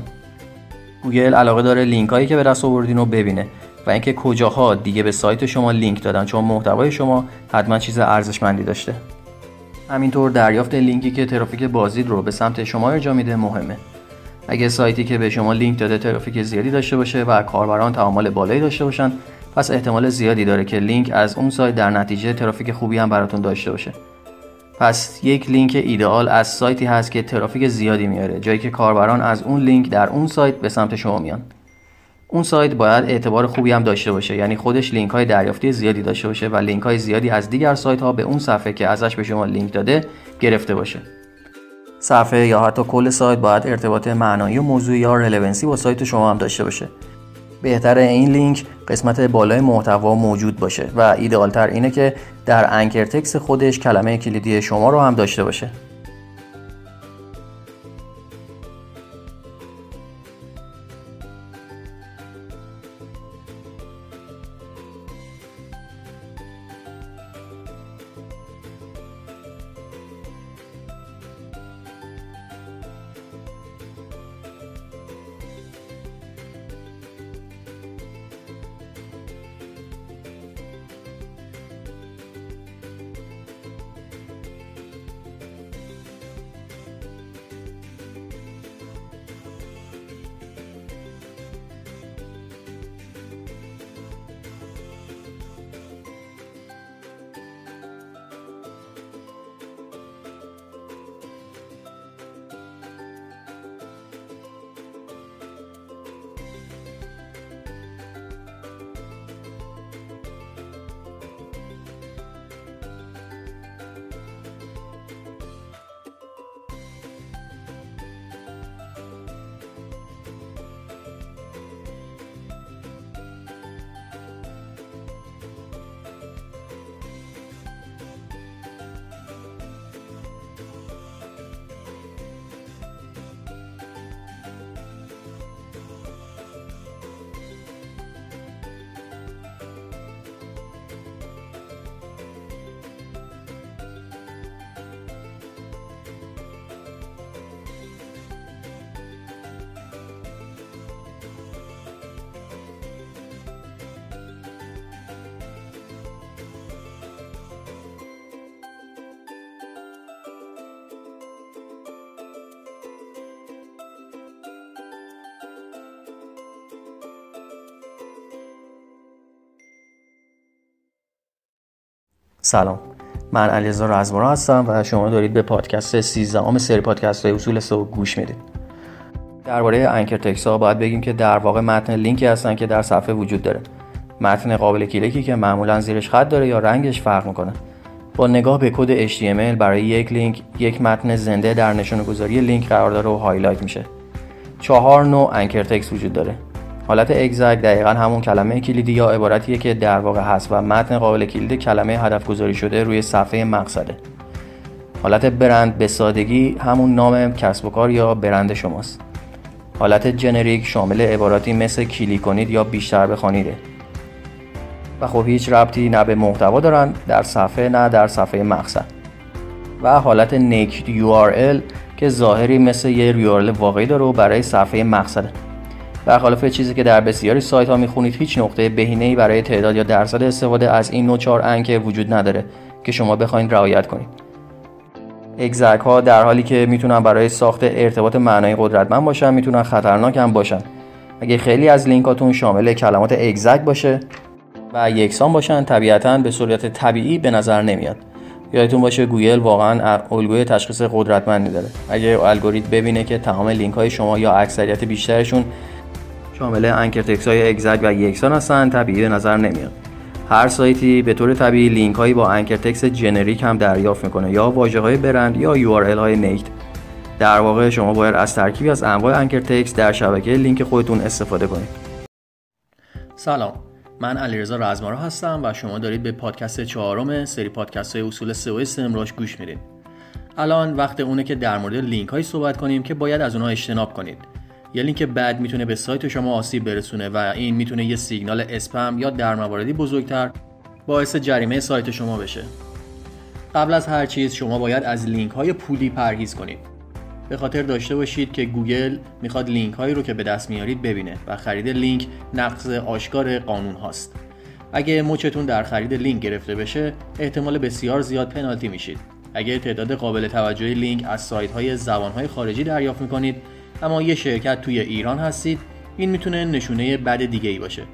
گوگل علاقه داره لینک هایی که به دست آوردین رو ببینه و اینکه کجاها دیگه به سایت شما لینک دادن، چون محتوای شما حتما چیز ارزشمندی داشته. همینطور دریافت لینکی که ترافیک بازدید رو به سمت شما ارجاع میده مهمه. اگه سایتی که به شما لینک داده ترافیک زیادی داشته باشه و کاربران تعامل بالایی داشته باشن، پس احتمال زیادی داره که لینک از اون سایت در نتیجه ترافیک خوبی هم براتون داشته باشه. پس یک لینک ایدئال از سایتی هست که ترافیک زیادی میاره، جایی که کاربران از اون لینک در اون سایت به سمت شما میان. اون سایت باید اعتبار خوبی هم داشته باشه، یعنی خودش لینک های دریافتی زیادی داشته باشه و لینک های زیادی از دیگر سایت ها به اون صفحه که ازش به شما لینک داده گرفته باشه. صفحه یا حتی کل سایت باید ارتباط معنایی و موضوعی یا رلوانسی با سایت شما هم داشته باشه. بهتره این لینک قسمت بالای محتوا موجود باشه و ایدئال‌تر اینه که در انکر تکست خودش کلمه کلیدی شما رو هم داشته باشه. سلام، من علیرضا رزمارا هستم و شما دارید به پادکست سیزدهم سری پادکست های اصول سئو گوش میدید. درباره انکر تکست ها باید بگیم که در واقع متن لینکی هستن که در صفحه وجود داره. متن قابل کلیکی که معمولا زیرش خط داره یا رنگش فرق میکنه. با نگاه به کد اچ تی ام ال برای یک لینک، یک متن زنده در نشانه‌گذاری لینک قرار داره و هایلایت میشه. چهار نوع انکر تکست وجود داره. حالت اگزگ دقیقاً همون کلمه کلیدی یا عبارتیه که در واقع هست و متن قابل کلید کلمه هدف گذاری شده روی صفحه مقصده. حالت برند به سادگی همون نام کسب و کار یا برند شماست. حالت جنریک شامل عباراتی مثل کلیک کنید یا بیشتر بخوانیده. و خب هیچ ربطی نه به محتوا دارن در صفحه نه در صفحه مقصد. و حالت نیکد یو آر ال که ظاهری مثل یه یو آر ال واقعی داره و برای صفحه مقصده. برخلاف چیزی که در بسیاری سایت ها میخونید، هیچ نقطه بهینه‌ای برای تعداد یا درصد استفاده از این نوع چهار انکر وجود نداره که شما بخواید رعایت کنید. اگزگ ها در حالی که میتونن برای ساخت ارتباط معنایی قدرتمند باشن، میتونن خطرناک هم باشن. اگه خیلی از لینکاتون شامل کلمات اگزگ باشه و یکسان باشن، طبیعتاً به صورت طبیعی به نظر نمیاد. یادتون باشه گوگل واقعاً الگوی تشخیص قدرتمندی داره. اگه الگوریتم ببینه که تمام لینک های شما یا اکثریت بیشترشون شامل انکر تکست های اگزگ و یکسان هستن، طبیعی به نظر نمیاد. هر سایتی به طور طبیعی لینک هایی با انکر تکست جنریک هم دریافت میکنه، یا واژه های برند یا یو آر ال های نیکد. در واقع شما باید از ترکیبی از انواع انکر تکست در شبکه لینک خودتون استفاده کنید. سلام، من علیرضا رزمارا هستم و شما دارید به پادکست چهارم سری پادکست های اصول سئو استمراش گوش میدید. الان وقت اونه که در مورد لینک هایی صحبت کنیم که باید از اونها اجتناب کنید. یه لینک بد میتونه به سایت شما آسیب برسونه و این میتونه یه سیگنال اسپم یا در مواردی بزرگتر باعث جریمه سایت شما بشه. قبل از هر چیز شما باید از لینک های پولی پرهیز کنید. به خاطر داشته باشید که گوگل میخواد لینک هایی رو که به دست میارید ببینه و خرید لینک نقض آشکار قانون هاست. اگه مچتون در خرید لینک گرفته بشه، احتمال بسیار زیاد پنالتی میشید. اگه تعداد قابل توجهی لینک از سایت های زبان های خارجی دریافت میکنید اما یه شرکت توی ایران هستید، این میتونه نشونه بد دیگه ای باشه.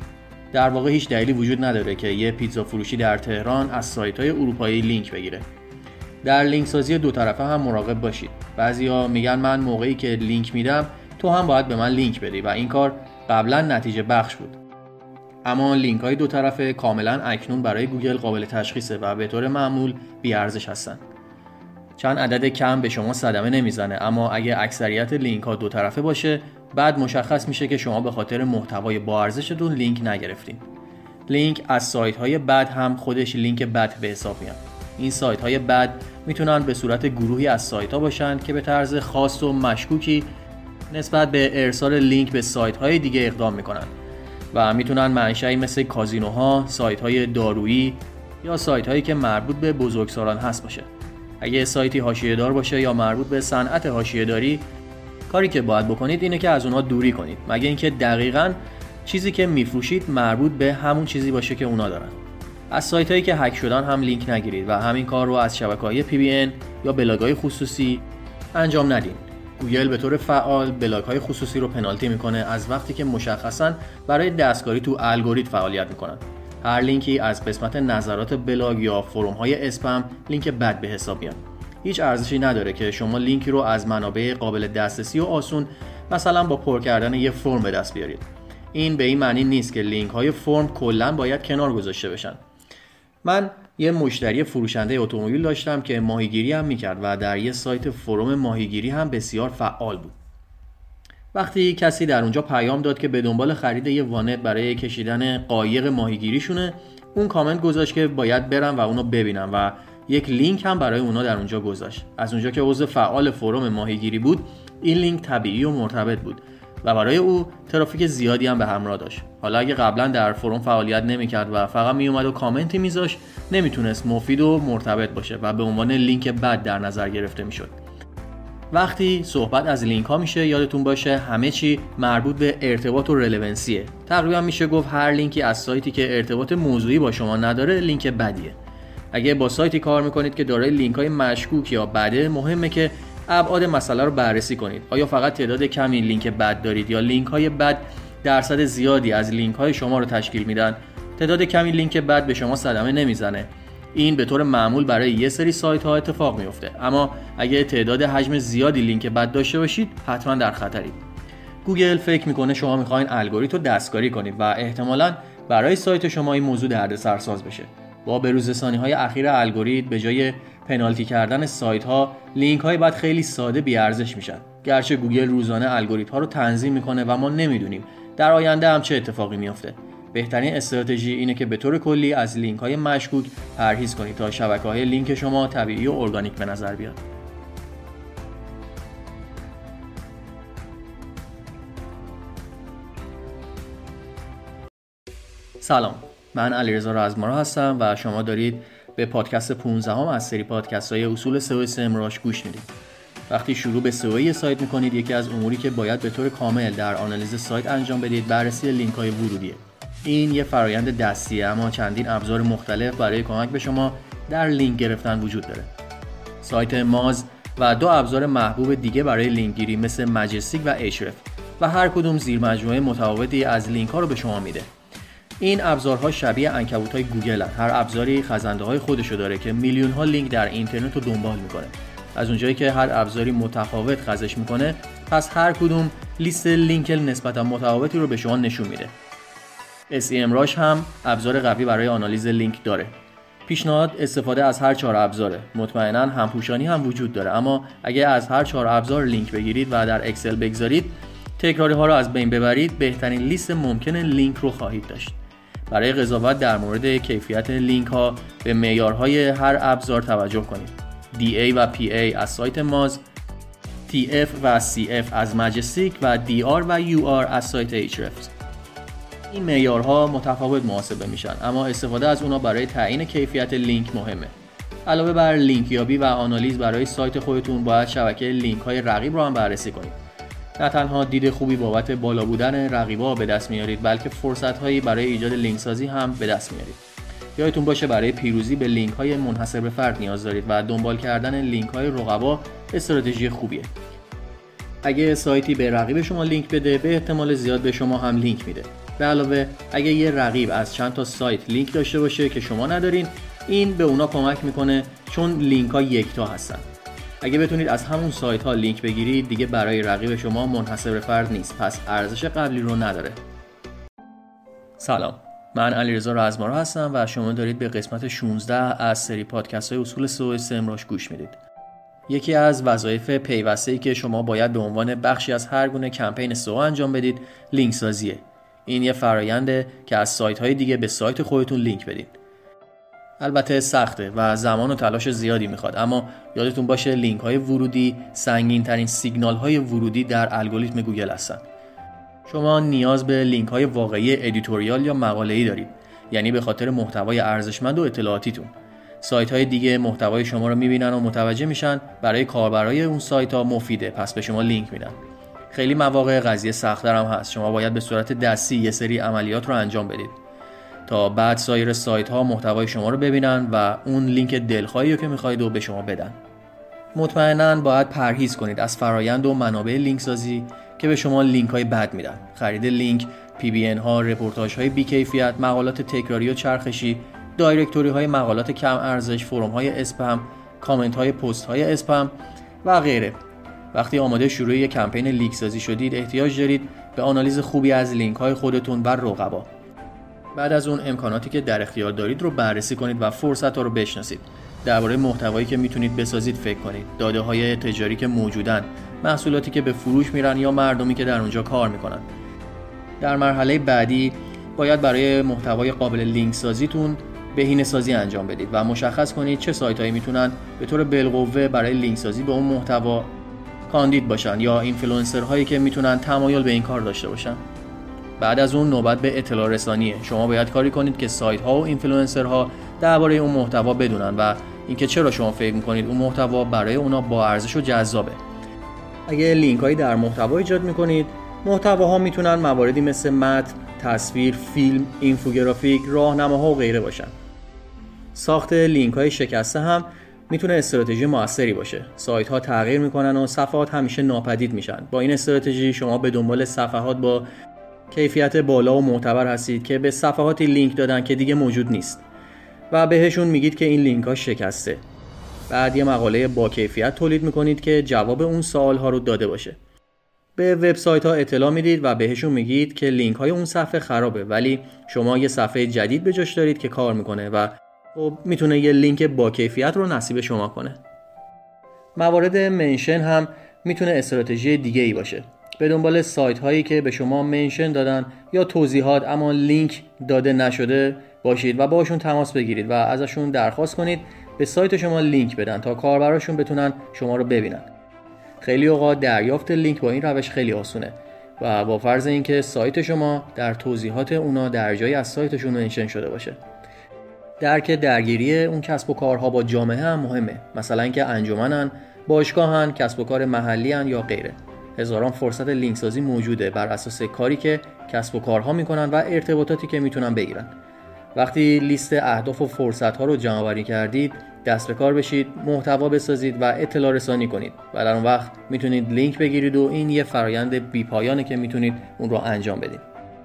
در واقع هیچ دلیلی وجود نداره که یه پیتزا فروشی در تهران از سایت‌های اروپایی لینک بگیره. در لینک سازی دو طرفه هم مراقب باشید. بعضیا میگن من موقعی که لینک میدم تو هم باید به من لینک بدی و این کار قبلا نتیجه بخش بود. اما لینک های دو طرفه کاملا اکنون برای گوگل قابل تشخیصه و به طور معمول بی ارزش هستن. چند عدد کم به شما صدمه نمیزنه، اما اگه اکثریت لینک ها دو طرفه باشه بعد مشخص میشه که شما به خاطر محتوای با ارزشتون لینک نگرفتین. لینک از سایت های بد هم خودش لینک بد به حساب میاد. این سایت های بد میتونن به صورت گروهی از سایت ها باشن که به طرز خاص و مشکوکی نسبت به ارسال لینک به سایت های دیگه اقدام میکنن و میتونن منشأی مثل کازینوها، سایت های دارویی یا سایت هایی که مربوط به بزرگسالان هست باشه. اگه سایتی حاشیه‌دار باشه یا مربوط به صنعت حاشیه‌داری، کاری که باید بکنید اینه که از اونها دوری کنید، مگه اینکه دقیقاً چیزی که میفروشید مربوط به همون چیزی باشه که اونا دارن. از سایتایی که هک شدن هم لینک نگیرید و همین کار رو از شبکه‌های پی بی ان یا بلاگ‌های خصوصی انجام ندین. گوگل به طور فعال بلاگ‌های خصوصی رو پنالتی میکنه از وقتی که مشخصاً برای دستکاری تو الگوریتم فعالیت میکنن. هر لینکی از قسمت نظرات بلاگ یا فروم‌های اسپم لینک بد به حساب میاد. هیچ ارزشی نداره که شما لینکی رو از منابع قابل دسترسی و آسون مثلا با پر کردن یه فرم به دست بیارید. این به این معنی نیست که لینک‌های فرم کلاً باید کنار گذاشته بشن. من یه مشتری فروشنده اتومبیل داشتم که ماهیگیری هم میکرد و در یه سایت فروم ماهیگیری هم بسیار فعال بود. وقتی کسی در اونجا پیام داد که به دنبال خرید یه وانت برای کشیدن قایق ماهیگیریشونه، اون کامنت گذاشت که باید برم و اونو ببینم و یک لینک هم برای اونا در اونجا گذاشت. از اونجا که عضو فعال فروم ماهیگیری بود، این لینک طبیعی و مرتبط بود و برای او ترافیک زیادی هم به همراه داشت. حالا اگه قبلا در فروم فعالیت نمی‌کرد و فقط میومد و کامنتی میذاشت، نمیتونست مفید و مرتبط باشه و به عنوان لینک بد در نظر گرفته میشد. وقتی صحبت از لینک ها میشه یادتون باشه همه چی مربوط به ارتباط و رلوانسیه. تقریبا میشه گفت هر لینکی از سایتی که ارتباط موضوعی با شما نداره لینک بدیه. اگه با سایتی کار میکنید که دارای لینک های مشکوک یا بده، مهمه که ابعاد مسئله رو بررسی کنید. آیا فقط تعداد کمی لینک بد دارید یا لینک های بد درصد زیادی از لینک های شما رو تشکیل میدن؟ تعداد کمی لینک بد به شما صدمه نمیزنه. این به طور معمول برای یه سری سایت ها اتفاق میفته، اما اگه تعداد حجم زیادی لینک بد داشته باشید حتما در خطرید. گوگل فکر میکنه شما میخواین الگوریتم رو دستکاری کنید و احتمالاً برای سایت شما این موضوع دردسرساز بشه. با بروزرسانی های اخیر الگوریتم به جای پنالتی کردن سایت ها، لینک های بد خیلی ساده بی ارزش میشن. گرچه گوگل روزانه الگوریتم ها رو تنظیم میکنه و ما نمیدونیم در آینده هم چه اتفاقی میفته. بهترین استراتژی اینه که به طور کلی از لینک های مشکوک پرهیز کنید تا شبکه‌های لینک شما طبیعی و ارگانیک به نظر بیاد. سلام، من علیرضا رزمارا هستم و شما دارید به پادکست پانزدهم از سری پادکست‌های اصول سئو سمراش گوش میدید. وقتی شروع به سئو یه سایت میکنید، یکی از اموری که باید به طور کامل در آنالیز سایت انجام بدید بررسی لینک‌های ورودیه. این یه فرایند دستیه، اما چندین ابزار مختلف برای کمک به شما در لینک گرفتن وجود داره. سایت ماز و دو ابزار محبوب دیگه برای لینک گیری مثل مجستیک و اچرف و هر کدوم زیر مجموعه متفاوتی از لینک ها رو به شما میده. این ابزارها شبیه عنکبوت‌های گوگل هستند. هر ابزاری خزنده‌های خودشو داره که میلیون ها لینک در اینترنت رو دنبال میکنه. از اونجایی که هر ابزاری متفاوت خزش میکنه، پس هر کدوم لیست لینک نسبتا متفاوتی رو به شما نشون میده. اس ای ام راش هم ابزار قوی برای آنالیز لینک داره. پیشنهاد استفاده از هر چهار ابزاره. مطمئنا همپوشانی هم وجود داره، اما اگه از هر چهار ابزار لینک بگیرید و در اکسل بگذارید، تکراری ها رو از بین ببرید، بهترین لیست ممکن لینک رو خواهید داشت. برای قضاوت در مورد کیفیت لینک ها به معیارهای هر ابزار توجه کنید. دی ای و پی ای از سایت ماز، تی اف و سی اف از مجستیک و دی آر و یو آر از سایت اچرف. این معیارها متفاوت محاسبه میشن، اما استفاده از اونا برای تعیین کیفیت لینک مهمه. علاوه بر لینک یابی و آنالیز برای سایت خودتون، باید شبکه لینک های رقیب رو هم بررسی کنید. نه تنها دید خوبی بابت بالا بودن رقیبا به دست میارید، بلکه فرصت هایی برای ایجاد لینک سازی هم به دست میارید. یادتون باشه برای پیروزی به لینک های منحصر به فرد نیاز دارید و دنبال کردن لینک های رقبا استراتژی خوبیه. اگه سایتی به رقیب شما لینک بده، به احتمال زیاد به شما هم لینک میده. به علاوه اگه یه رقیب از چند تا سایت لینک داشته باشه که شما ندارین، این به اونا کمک میکنه چون لینک ها یکتا هستن. اگه بتونید از همون سایت ها لینک بگیرید، دیگه برای رقیب شما منحصر به فرد نیست، پس ارزش قبلی رو نداره. سلام، من علیرضا رزمارا هستم و شما دارید به قسمت شانزده از سری پادکست های اصول سئو سمراش گوش میدید. یکی از وظایف پیوسته‌ای که شما باید به عنوان بخشی از هر گونه کمپین سئو انجام بدید، لینک سازیه. این یه فراینده که از سایت‌های دیگه به سایت خودتون لینک بدید. البته سخته و زمان و تلاش زیادی میخواد، اما یادتون باشه لینک‌های ورودی سنگین‌ترین سیگنال‌های ورودی در الگوریتم گوگل هستن. شما نیاز به لینک‌های واقعی ادیتوریال یا مقاله‌ای دارید، یعنی به خاطر محتوای ارزشمند و اطلاعاتیتون. سایت‌های دیگه محتوای شما رو می‌بینن و متوجه میشن برای کاربرای اون سایت‌ها مفیده، پس به شما لینک میدن. خیلی مواقع قضیه سخت‌تر هم هست. شما باید به صورت دستی یه سری عملیات رو انجام بدید تا بعد سایر سایت‌ها محتوای شما رو ببینن و اون لینک دلخواهی رو که می‌خواید رو به شما بدن. مطمئناً باید پرهیز کنید از فرایند و منابع لینک سازی که به شما لینک‌های بد میدن. خرید لینک، پی بی ان ها، رپورتاژهای بی‌کیفیت، مقالات تکراری و چرخشی، دایرکتوری های مقالات کم ارزش، فروم های اسپم، کامنت های پست های اسپم و غیره. وقتی آماده شروع یک کمپین لینک سازی شدید، احتیاج دارید به آنالیز خوبی از لینک های خودتون و رقبا. بعد از اون امکاناتی که در اختیار دارید رو بررسی کنید و فرصت ها رو بشناسید. درباره محتوایی که میتونید بسازید فکر کنید، داده های تجاری که موجودن، محصولاتی که به فروش میرن یا مردمی که در اونجا کار میکنن. در مرحله بعدی باید برای محتوای قابل لینک سازیتون بهینه سازی انجام بدید و مشخص کنید چه سایت‌هایی میتونن به طور بالقوه برای لینک سازی به اون محتوا کاندید باشن یا اینفلوئنسرهایی که میتونن تمایل به این کار داشته باشن. بعد از اون نوبت به اطلاع رسانیه. شما باید کاری کنید که سایت‌ها و اینفلوئنسرها درباره اون محتوا بدونن و اینکه چرا شما فکر می‌کنید اون محتوا برای اونا با ارزش و جذابه. اگه لینک‌هایی در محتوا ایجاد می‌کنید، محتواها میتونن مواردی مثل متن، تصویر، فیلم، اینفوگرافیک، راهنماها و غیره باشن. ساخت لینک‌های شکسته هم میتونه استراتژی موثری باشه. سایت‌ها تغییر میکنن و صفحات همیشه ناپدید میشن. با این استراتژی شما به دنبال صفحات با کیفیت بالا و معتبر هستید که به صفحاتی لینک دادن که دیگه موجود نیست و بهشون میگید که این لینک‌ها شکسته. بعد یه مقاله با کیفیت تولید میکنید که جواب اون سوال‌ها رو داده باشه. به وبسایت‌ها اطلاع میدید و بهشون میگید که لینک‌های اون صفحه خرابه، ولی شما یه صفحه جدید به جاش دارید که کار میکنه و خب میتونه یه لینک با کیفیت رو نصیب شما کنه. موارد منشن هم میتونه استراتژی دیگه ای باشه. به دنبال سایت هایی که به شما منشن دادن یا توضیحات اما لینک داده نشده باشید و باشون تماس بگیرید و ازشون درخواست کنید به سایت شما لینک بدن تا کاربراشون بتونن شما رو ببینن. خیلی اوقات دریافت لینک با این روش خیلی آسونه و با فرض اینکه سایت شما در توضیحات اونا در جایی از سایتشون منشن شده باشه. درک درگیری اون کسب و کارها با جامعه هم مهمه. مثلا اینکه انجمنن، باشگاهن، کسب و کار محلی ان یا غیره. هزاران فرصت لینک سازی موجوده بر اساس کاری که کسب و کارها میکنن و ارتباطاتی که میتونن بگیرن. وقتی لیست اهداف و فرصت‌ها رو جمع‌آوری کردید، دست به کار بشید، محتوا بسازید و اطلاع رسانی کنید و در اون وقت میتونید لینک بگیرید و این یه فرایند بی‌پایانه که میتونید اون رو انجام بدید.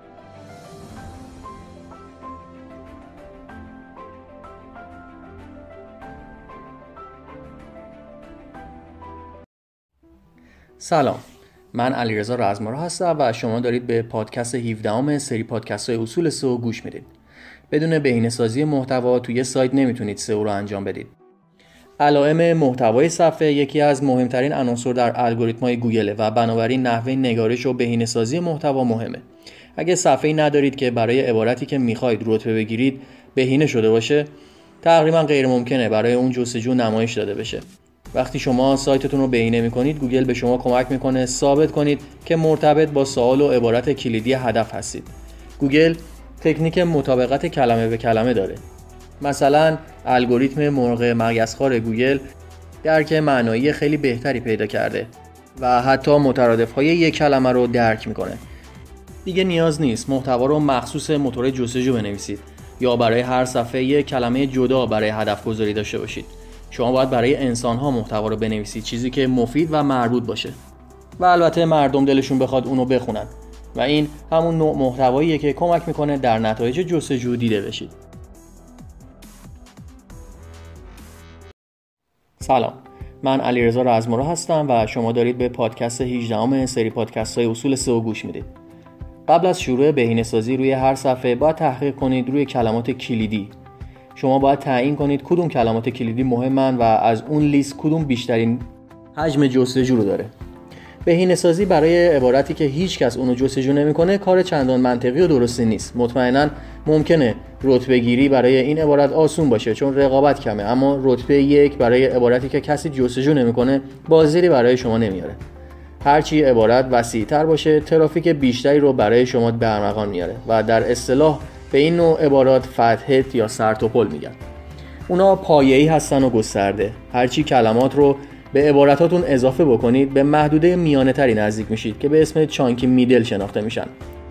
سلام، من علیرضا رزمارا هستم و شما دارید به پادکست هفدهم سری پادکست های اصول سئو گوش میدید. بدون بهینه‌سازی محتوا توی سایت نمیتونید سئو رو انجام بدید. علائم محتوای صفحه یکی از مهمترین عناصر در الگوریتم‌های گوگل و بنابراین نحوه نگارش و بهینه‌سازی محتوا مهمه. اگه صفحه‌ای ندارید که برای عبارتی که می‌خواید رتبه بگیرید بهینه شده باشه، تقریبا غیر ممکنه برای اون جستجو نمایش داده بشه. وقتی شما سایتتون رو بهینه می‌کنید، گوگل به شما کمک می‌کنه ثابت کنید که مرتبط با سوال و عبارت کلیدی هدف هستید. گوگل تکنیک مطابقت کلمه به کلمه داره. مثلا الگوریتم مرغ مگسخوار گوگل درک معنایی خیلی بهتری پیدا کرده و حتی مترادف‌های یک کلمه رو درک می‌کنه. دیگه نیاز نیست محتوا رو مخصوص موتور جستجو بنویسید یا برای هر صفحه یک کلمه جدا برای هدف گذاری داشته باشید. شما باید برای انسان‌ها محتوا رو بنویسید، چیزی که مفید و مربوط باشه. و البته مردم دلشون بخواد اونو بخونن و این همون نوع محتواییه که کمک میکنه در نتایج جستجو دیده بشید. سلام، من علیرضا رزمورا هستم و شما دارید به پادکست هجدهم سری پادکست های اصول سئو گوش میدید. قبل از شروع بهینه‌سازی روی هر صفحه باید تحقیق کنید روی کلمات کلیدی. شما باید تعیین کنید کدوم کلمات کلیدی مهمن و از اون لیست کدوم بیشترین حجم جستجو رو داره. بهینه‌سازی برای عبارتی که هیچ کس اونو جستجو نمی‌کنه کار چندان منطقی و درستی نیست. مطمئناً ممکنه رتبه گیری برای این عبارت آسون باشه چون رقابت کمه، اما رتبه یک برای عبارتی که کسی جستجو نمی‌کنه بازدهی برای شما نمیاره. هرچی عبارت وسیع‌تر باشه ترافیک بیشتری رو برای شما به ارمغان میاره و در اصطلاح به این نوع عبارات فتحت یا سرتوپل میگن. اونا پایه‌ای هستن و گسترده. هرچی کلمات رو به عباراتاتون اضافه بکنید به محدوده میانه تری نزدیک میشید که به اسم چانکی میدل شناخته میشن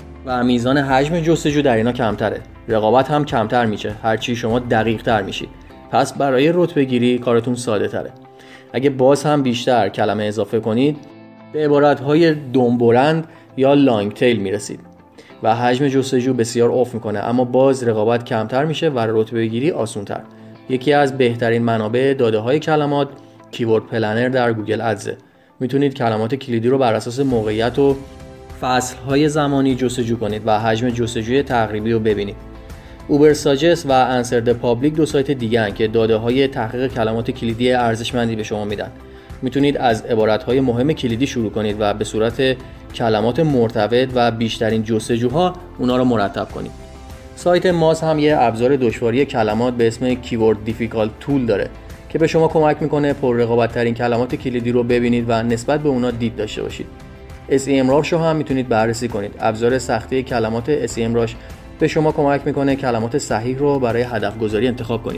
و میزان حجم جستجو در اینا کمتره. رقابت هم کمتر میشه هرچی شما دقیق تر میشید. پس برای رتبه گیری کارتون ساده تره. اگه باز هم بیشتر کلمه اضافه کنید به عبارت‌های دمبرند یا لانگ تیل میرسید و حجم جستجو بسیار افت میکنه، اما باز رقابت کمتر میشه و رتبه گیری آسان‌تر. یکی از بهترین منابع داده‌های کلمات کیورد پلنر در گوگل ادزه. میتونید کلمات کلیدی رو بر اساس موقعیت و فصل‌های زمانی جستجو کنید و حجم جستجوی تقریبی رو ببینید. اوبر ساجست و انسر د پابلیک دو سایت دیگه هستند که داده‌های تحقیق کلمات کلیدی ارزشمندی به شما میدن. میتونید از عبارت‌های مهم کلیدی شروع کنید و به صورت کلمات مرتبط و بیشترین جستجوها اونا رو مرتب کنید. سایت ماس هم یه ابزار دشواری کلمات به اسم کیورد دیفیکالت تول داره که به شما کمک میکنه پر رقابت ترین کلمات کلیدی رو ببینید و نسبت به اونا دید داشته باشید. SEMrush رو هم میتونید بررسی کنید. ابزار سختی کلمات SEMrush به شما کمک میکنه کلمات صحیح رو برای هدف گذاری انتخاب کنید.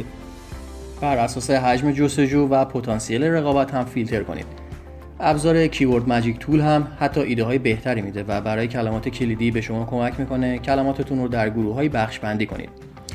بر اساس حجم جستجو و پتانسیل رقابت هم فیلتر کنید. ابزار کیورد ماجیک تول هم حتی ایده های بهتری میده و برای کلمات کلیدی به شما کمک میکنه کلماتتون رو در گروه‌های بخش بندی کنید.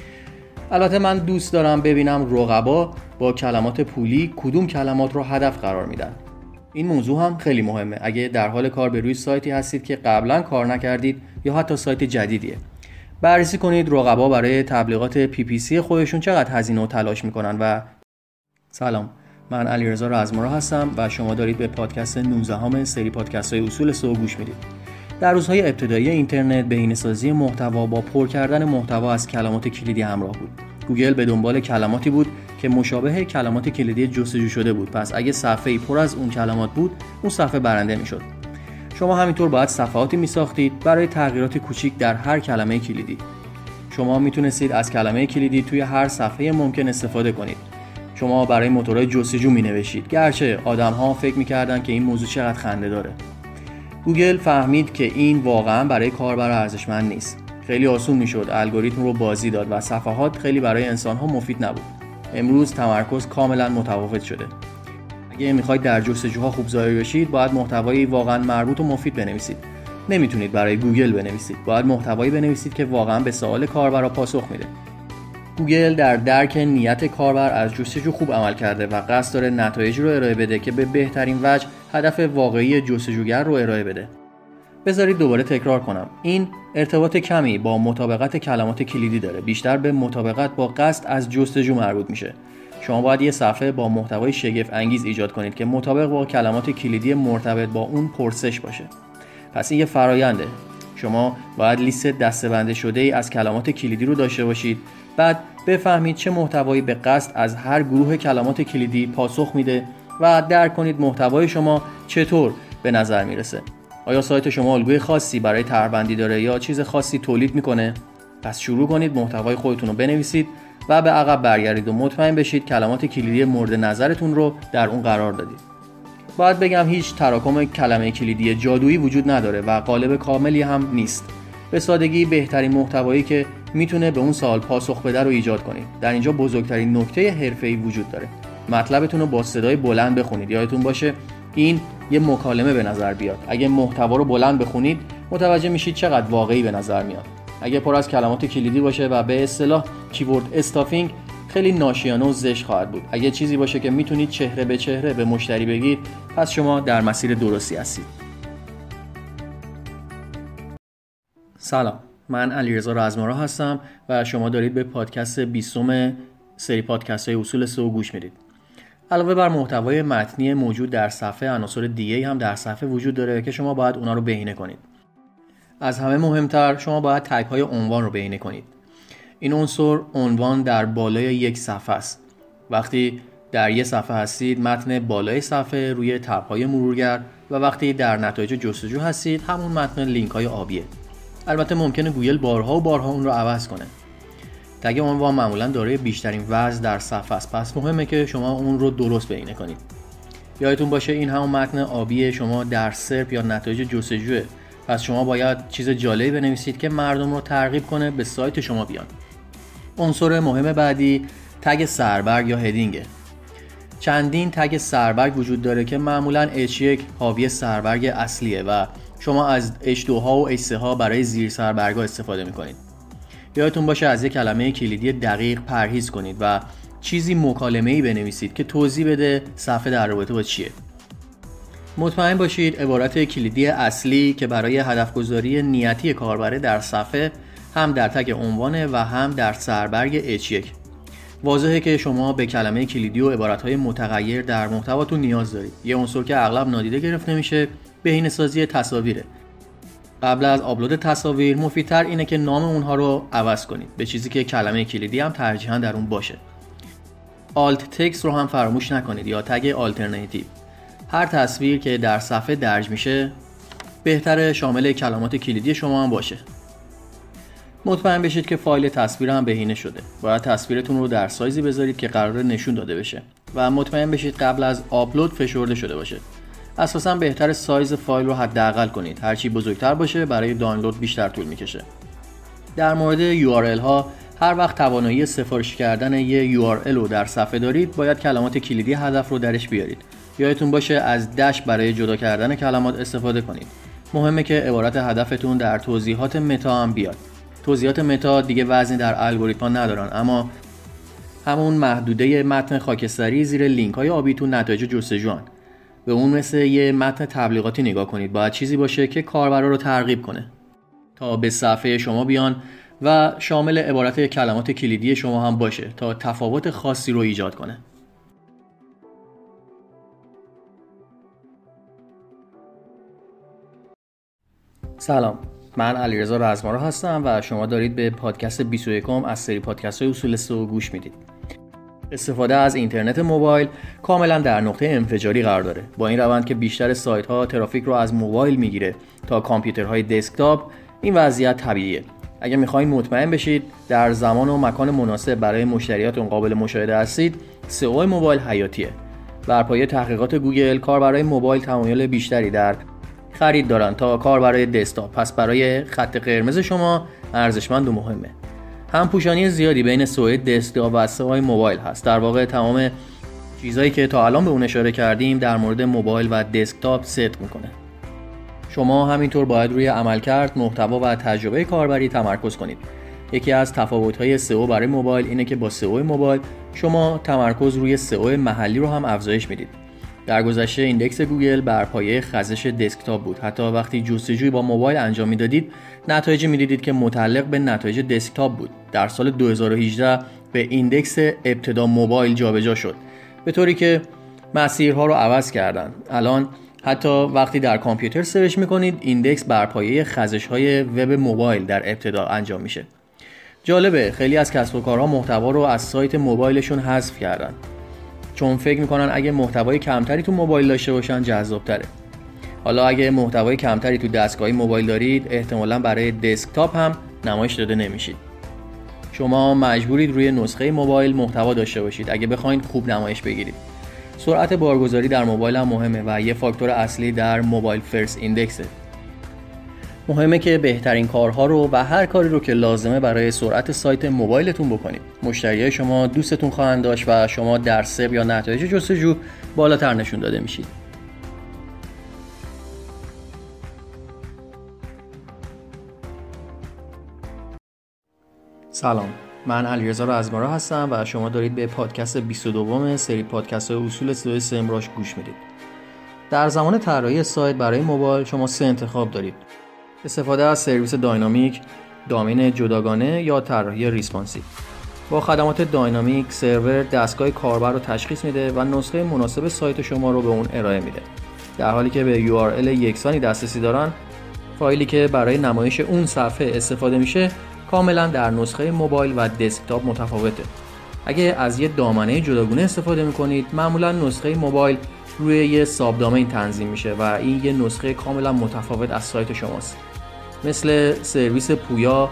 البته من دوست دارم ببینم رقبا با کلمات پولی کدوم کلمات رو هدف قرار میدن. این موضوع هم خیلی مهمه اگه در حال کار به روی سایتی هستید که قبلا کار نکردید یا حتی سایت جدیدیه. بررسی کنید رقبا برای تبلیغات پی پی سی خودشون چقدر هزینه و تلاش میکنن. و سلام، من علیرضا رزمورا هستم و شما دارید به پادکست نوزدهم سری پادکست های اصول سئو گوش میدید. در روزهای ابتدایی اینترنت بهینه‌سازی محتوا با پر کردن محتوا از کلمات کلیدی همراه بود. گوگل به دنبال کلماتی بود که مشابه کلمات کلیدی جستجو شده بود. پس اگه صفحه‌ای پر از اون کلمات بود، اون صفحه برنده میشد. شما همینطور باید صفحاتی میساختید برای تغییرات کوچیک در هر کلمه کلیدی. شما میتونستید از کلمه کلیدی توی هر صفحه ممکن استفاده کنید. شما برای موتورهای جستجو مینوشید، گرچه آدم‌ها فکر می‌کردن که این موضوع چقدر خنده داره. گوگل فهمید که این واقعا برای کاربر ارزشمند نیست. خیلی آسون میشد الگوریتم رو بازی داد و صفحات خیلی برای انسان‌ها مفید نبود. امروز تمرکز کاملا متفاوت شده. اگه میخواید در جستجوها خوب ظاهر بشید، باید محتوایی واقعا مربوط و مفید بنویسید. نمیتونید برای گوگل بنویسید. باید محتوایی بنویسید که واقعا به سوال کاربر پاسخ میده. گوگل در درک نیت کاربر از جستجو خوب عمل کرده و قصد داره نتایجی رو ارائه بده که به بهترین وجه هدف واقعی جستجوگر رو ارائه بده. بذارید دوباره تکرار کنم. این ارتباط کمی با مطابقت کلمات کلیدی داره. بیشتر به مطابقت با قصد از جستجو مربوط میشه. شما باید یه صفحه با محتوای شگفت انگیز ایجاد کنید که مطابق با کلمات کلیدی مرتبط با اون پرسش باشه. پس این یه فراینده. شما باید لیست دسته‌بندی شده‌ای از کلمات کلیدی رو داشته باشید. بعد بفهمید چه محتوایی به قصد از هر گروه کلمات کلیدی پاسخ میده و درک کنید محتوای شما چطور به نظر میرسه. آیا سایت شما الگوی خاصی برای طرح‌بندی داره یا چیز خاصی تولید میکنه؟ پس شروع کنید محتوای خودتون رو بنویسید و به عقب برگردید و مطمئن بشید کلمات کلیدی مورد نظرتون رو در اون قرار دادید. باید بگم هیچ تراکم کلمه کلیدی جادویی وجود نداره و قالب کاملی هم نیست. به سادگی بهترین محتوایی که میتونه به اون سوال پاسخ بده رو ایجاد کنید. در اینجا بزرگترین نکته حرفه‌ای وجود داره. مطلبتون رو با صدای بلند بخونید. یادتون باشه این یه مکالمه به نظر بیاد. اگه محتوا رو بلند بخونید متوجه میشید چقدر واقعی به نظر میاد. اگه پر از کلمات کلیدی باشه و به اصطلاح کیورد استافینگ خیلی ناشیانه و زشت خواهد بود. اگه چیزی باشه که میتونید چهره به چهره به مشتری بگید، پس شما در مسیر درستی هستید. سلام، من علیرضا رزمارا هستم و شما دارید به پادکست بیستم سری پادکست های اصول سئو گوش میدید. علاوه بر محتوای متنی موجود در صفحه، عناصر دیگه هم در صفحه وجود داره که شما باید اونا رو بهینه کنید. از همه مهمتر شما باید تگ های عنوان رو بهینه کنید. این عنصر عنوان در بالای یک صفحه است. وقتی در یک صفحه هستید، متن بالای صفحه روی تب های مرورگر و وقتی در نتایج جستجو هستید، همون متن لینک های آبیه. البته ممکنه گوگل بارها و بارها اون رو عوض کنه. تگ عنوان معمولا دارای بیشترین وزن در صفحه است، پس مهمه که شما اون رو درست بهینه کنید. یادتون باشه این همون متن آبی شما در سرپ یا نتایج جستجوه، پس شما باید چیز جالبی بنویسید که مردم رو ترغیب کنه به سایت شما بیان. عنصر مهم بعدی تگ سربرگ یا هدینگه. چندین تگ سربرگ وجود داره که معمولا اچ یک حاوی سربرگ اصلیه و شما از اچ دو ها و اچ سه ها برای زیر سربرگ ها استفاده میکنید. یادتون باشه از یک کلمه کلیدی دقیق پرهیز کنید و چیزی مکالمه‌ای بنویسید که توضیح بده صفحه در رابطه با چیه. مطمئن باشید عبارت کلیدی اصلی که برای هدف گذاری نیتی کاربر در صفحه هم در تگ عنوانه و هم در سربرگ اچ یک. واضحه که شما به کلمه کلیدی و عبارت‌های متغیر در محتواتون نیاز دارید. یه عنصر که اغلب نادیده گرفته میشه بهینه‌سازی تصاویره. قبل از آپلود تصاویر مفیدتر اینه که نام اونها رو عوض کنید به چیزی که کلمه کلیدی هم ترجیحاً در اون باشه. آلت تکست رو هم فراموش نکنید یا تگ آلترناتیو. هر تصویر که در صفحه درج میشه بهتره شامل کلمات کلیدی شما هم باشه. مطمئن بشید که فایل تصویر هم بهینه شده. باید تصویرتون رو در سایزی بذارید که قراره نشون داده بشه و مطمئن بشید قبل از آپلود فشرده شده باشه. اساساً بهتره سایز فایل رو حداقل کنید. هرچی بزرگتر باشه برای دانلود بیشتر طول میکشه. در مورد یو آر ال ها، هر وقت توانایی سفارش کردن یه یو آر ال رو در صفحه دارید، باید کلمات کلیدی هدف رو درش بیارید. یادتون باشه از دش برای جدا کردن کلمات استفاده کنید. مهمه که عبارت هدفتون در توضیحات متا هم بیاد. توضیحات متا دیگه وزنی در الگوریتم‌ها ندارن، اما همون محدوده متن خاکستری زیر لینک‌های آبی تو نتایج جستجوان. به اون مثل یه متن تبلیغاتی نگاه کنید. باید چیزی باشه که کاربرا رو ترغیب کنه تا به صفحه شما بیان و شامل عبارت کلمات کلیدی شما هم باشه تا تفاوت خاصی رو ایجاد کنه. سلام، من علیرضا رزمارا هستم و شما دارید به پادکست بیست و یکم از سری پادکست های اصول سئو گوش میدید. استفاده از اینترنت موبایل کاملا در نقطه انفجاری قرار داره. با این روند که بیشتر سایت ها ترافیک رو از موبایل میگیره تا کامپیوترهای دسکتاپ، این وضعیت طبیعیه. اگه میخواین مطمئن بشید در زمان و مکان مناسب برای مشتریاتون قابل مشاهده هستید، سئو موبایل حیاتیه. بر پایه تحقیقات گوگل، کاربرای موبایل تمایل بیشتری در خرید دارن تا کاربرای دسکتاپ، پس برای خط قرمز شما ارزشمند و مهمه. هم پوشانی زیادی بین سئو دسکتاپ و سئو موبایل هست. در واقع تمام چیزایی که تا الان به اون اشاره کردیم در مورد موبایل و دسکتاپ صدق میکنه. شما همینطور باید روی عملکرد، محتوا و تجربه کاربری تمرکز کنید. یکی از تفاوت‌های سئو برای موبایل اینه که با سئو موبایل شما تمرکز روی سئو محلی رو هم افزایش میدید. در گذشته ایندکس گوگل بر پایه خزش دسکتاپ بود. حتی وقتی جستجوی با موبایل انجام میدادید، نتایجی میدیدید که متعلق به نتایج دسکتاپ بود. در سال دو هزار و هجده به ایندکس ابتدا موبایل جابجا شد، به طوری که مسیرها رو عوض کردن. الان حتی وقتی در کامپیوتر سرچ میکنید، ایندکس بر پایه خزش‌های وب موبایل در ابتدا انجام میشه. جالبه، خیلی از کسب و کارها محتوا رو از سایت موبایلشون حذف کردن، چون فکر میکنن اگه محتوای کمتری تو موبایل داشته باشن جذاب‌تره. حالا اگه محتوای کمتری تو دستگاه موبایل دارید، احتمالاً برای دسکتاپ هم نمایش داده نمیشید. شما مجبورید روی نسخه موبایل محتوا داشته باشید اگه بخواید خوب نمایش بگیرید. سرعت بارگذاری در موبایل هم مهمه و یه فاکتور اصلی در موبایل فرست ایندکسه. مهمه که بهترین کارها رو و هر کاری رو که لازمه برای سرعت سایت موبایلتون بکنید. مشتریای شما دوستتون خواهند داشت و شما در سئو یا نتایج جستجو بالاتر نشون داده میشید. سلام، من علیرضا رزمارا هستم و شما دارید به پادکست بیست و دو سری پادکست های اصول سئو سمراش گوش میدید. در زمان طراحی سایت برای موبایل شما سه انتخاب دارید: استفاده از سرویس داینامیک، دامین جداگانه یا طراحی ریسپانسیو. با خدمات داینامیک سرور دستگاه کاربر رو تشخیص میده و نسخه مناسب سایت شما رو به اون ارائه میده. در حالی که به یو آر ال یکسانی دسترسی دارن، فایلی که برای نمایش اون صفحه استفاده میشه کاملا در نسخه موبایل و دسکتاپ متفاوته. اگه از یه دامنه جداگونه استفاده میکنید، معمولا نسخه موبایل روی یه ساب دامین تنظیم میشه و این یه نسخه کاملا متفاوت از سایت شماست. مثل سرویس پویا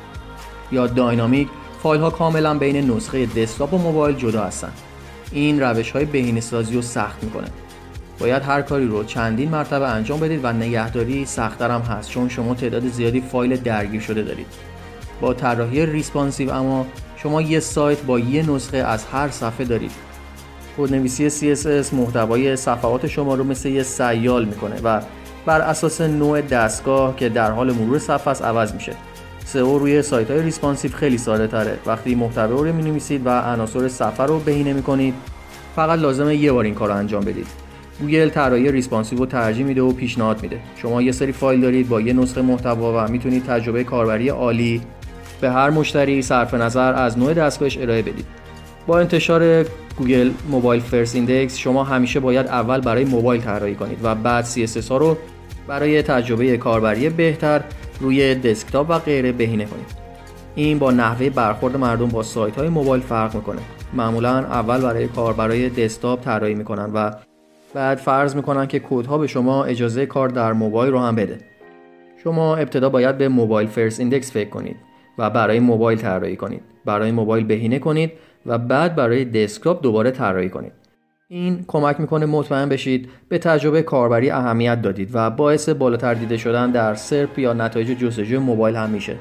یا داینامیک، فایل ها کاملا بین نسخه دسکتاپ و موبایل جدا هستن. این روش های بهینه‌سازی رو سخت میکنه. باید هر کاری رو چندین مرتبه انجام بدید و نگهداری سخت‌تر هم هست، چون شما تعداد زیادی فایل درگیر شده دارید. با طراحی ریسپانسیو اما شما یه سایت با یه نسخه از هر صفحه دارید. کدنویسی سی اس اس محتوای صفحات شما رو مثل یه سیال میکنه و بر اساس نوع دستگاه که در حال مرور صفحه است عوض میشه. سئو روی سایت‌های ریسپانسیو خیلی ساده تره. وقتی محتوا رو می‌نویسید و عناصر صفحه رو بهینه می‌کنید، فقط لازمه یه بار این کار رو انجام بدید. گوگل طراحی ریسپانسیو رو ترجیح میده و پیشنهاد میده. شما یه سری فایل دارید با یه نسخه محتوا و میتونید تجربه کاربری عالی به هر مشتری صرف نظر از نوع دستگاهش ارائه بدید. با انتشار گوگل موبایل فرست ایندکس شما همیشه باید اول برای موبایل طراحی کنید و بعد سی اس اس ها رو برای تجربه کاربری بهتر روی دسکتاپ و غیره بهینه کنید. این با نحوه برخورد مردم با سایت‌های موبایل فرق میکنه. معمولاً اول برای کاربرای دسکتاپ طراحی میکنن و بعد فرض میکنن که کدها به شما اجازه کار در موبایل رو هم بده. شما ابتدا باید به موبایل فرست ایندکس فکر کنید و برای موبایل طراحی کنید. برای موبایل بهینه کنید و بعد برای دسکتاپ دوباره طراحی کنید. این کمک میکنه مطمئن بشید به تجربه کاربری اهمیت دادید و باعث بالاتر دیده شدن در سرپ یا نتایج جستجوی موبایل هم میشه.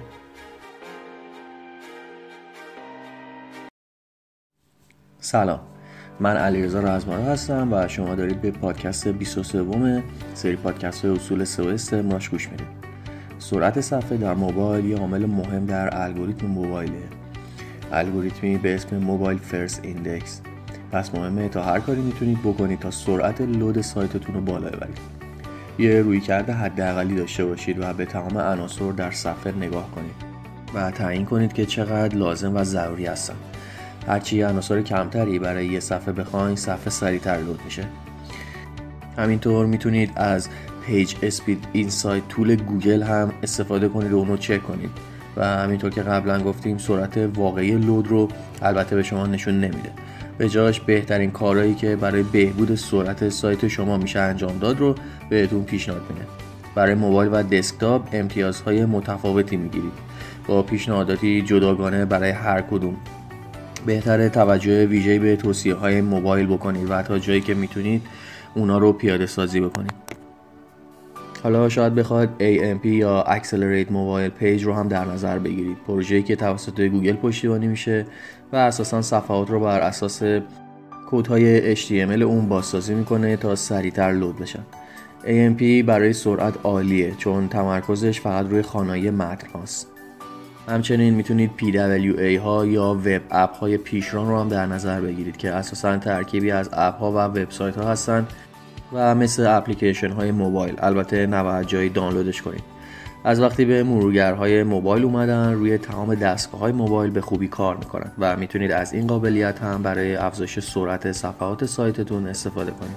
سلام، من علیرضا رزمارا هستم و شما دارید به پادکست بیست و سوم سری پادکست های اصول سئو استمراش گوش میدید. سرعت صفحه در موبایل یه عامل مهم در الگوریتم موبایله. الگوریتمی به اسم موبایل فرست ایندکس. پس مهمه تا هر کاری میتونید بکنید تا سرعت لود سایتتون رو بالا ببرید. یه رویکرد حداقلی داشته باشید و به تمام عناصر در صفحه نگاه کنید و تعیین کنید که چقدر لازم و ضروری هستن. هرچی عناصر کمتری برای یه صفحه بخواین، صفحه سریعتر لود میشه. همینطور میتونید از پیج اسپید اینسایت تول گوگل هم استفاده کنید و اون رو چک کنید و همینطور که قبلا گفتیم سرعت واقعی لود رو البته به شما نشون نمیده. به جاش بهترین کارهایی که برای بهبود سرعت سایت شما میشه انجام داد رو بهتون پیشنهاد میده. برای موبایل و دسکتاپ امتیازهای متفاوتی میگیرید با پیشنهاداتی جداگانه برای هر کدوم. بهتره توجه ویژه‌ای به توصیه‌های موبایل بکنید و تا جایی که میتونید اونا رو پیاده سازی بکنید. حالا شاید بخواید ای ام پی یا Accelerate Mobile Page رو هم در نظر بگیرید. پروژه‌ای که توسط گوگل پشتیبانی میشه و اساساً صفحات رو بر اساس کدهای اچ تی ام ال اون بازسازی میکنه تا سریعتر لود بشن. ای ام پی برای سرعت عالیه چون تمرکزش فقط روی خوانایی متن هاست. همچنین میتونید پی دبلیو ای ها یا وب اپ های پیشران رو هم در نظر بگیرید که اساساً ترکیبی از اپ ها و وبسایت ها هستن و مثل اپلیکیشن های موبایل، البته نباید جایی دانلودش کنید. از وقتی به مرورگرهای موبایل اومدن روی تمام دستگاه های موبایل به خوبی کار میکنن و میتونید از این قابلیت هم برای افزایش سرعت صفحات سایتتون استفاده کنید.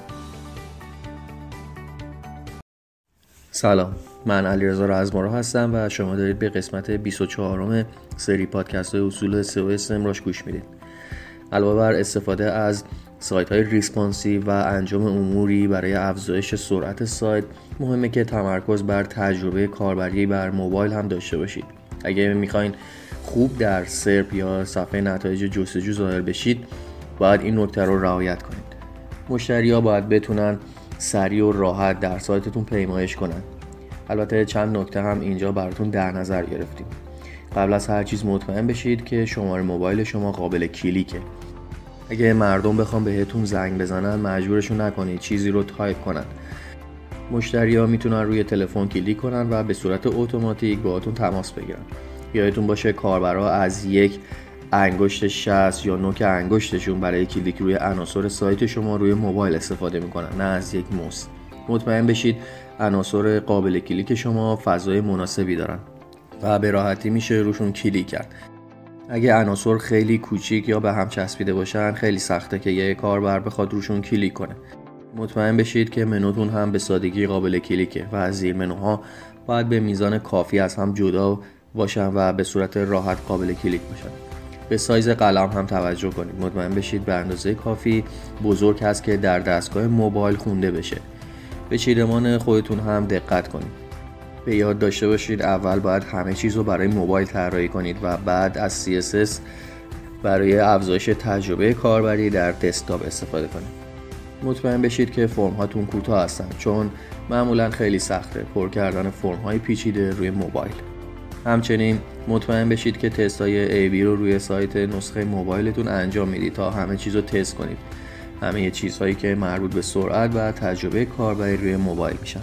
سلام، من علیرضا رزمارا هستم و شما دارید به قسمت بیست و چهارم سری پادکست های اصول سئو استمراش گوش میدید. علاوه بر استفاده از سایت های ریسپانسیو و انجام اموری برای افزایش سرعت سایت، مهمه که تمرکز بر تجربه کاربری بر موبایل هم داشته باشید. اگه میخواین خوب در سرپ یا صفحه نتایج جستجو ظاهر بشید، باید این نکته رو رعایت کنید. مشتری‌ها باید بتونن سریع و راحت در سایتتون پیمایش کنن. البته چند نکته هم اینجا براتون در نظر گرفتیم. قبل از هر چیز مطمئن بشید که شماره موبایل شما قابل کلیکه. اگه مردم بخوام بهتون زنگ بزنن، مجبورشون نکنید چیزی رو تایپ کنن. مشتری‌ها میتونن روی تلفن کلیک کنن و به صورت اتوماتیک باهاتون تماس بگیرن. یادتون باشه کاربرا از یک انگشت شست یا نوک انگشتشون برای کلیک روی عناصر سایت شما روی موبایل استفاده میکنن، نه از یک موس. مطمئن بشید عناصر قابل کلیک شما فضای مناسبی دارن و به راحتی میشه روشون کلیک کرد. اگه عناصر خیلی کوچیک یا به هم چسبیده باشن خیلی سخته که یه کاربر بخواد روشون کلیک کنه. مطمئن بشید که منوتون هم به سادگی قابل کلیکه و زیر منوها باید به میزان کافی از هم جدا باشن و به صورت راحت قابل کلیک باشن. به سایز قلم هم توجه کنید. مطمئن بشید به اندازه کافی بزرگ هست که در دستگاه موبایل خونده بشه. به چیدمان خودتون هم دقت کنید. به یاد داشته باشید اول باید همه چیز رو برای موبایل طراحی کنید و بعد از سی اس اس برای افزایش تجربه کاربری در دسکتاپ استفاده کنید. مطمئن بشید که فرم هاتون کوتاه هستن چون معمولا خیلی سخته پر کردن فرم های پیچیده روی موبایل. همچنین مطمئن بشید که تست های ای بی رو روی سایت نسخه موبایلتون انجام میدید تا همه چیز رو تست کنید. همه چیزهایی که مربوط به سرعت و تجربه کاربری روی موبایل میشن.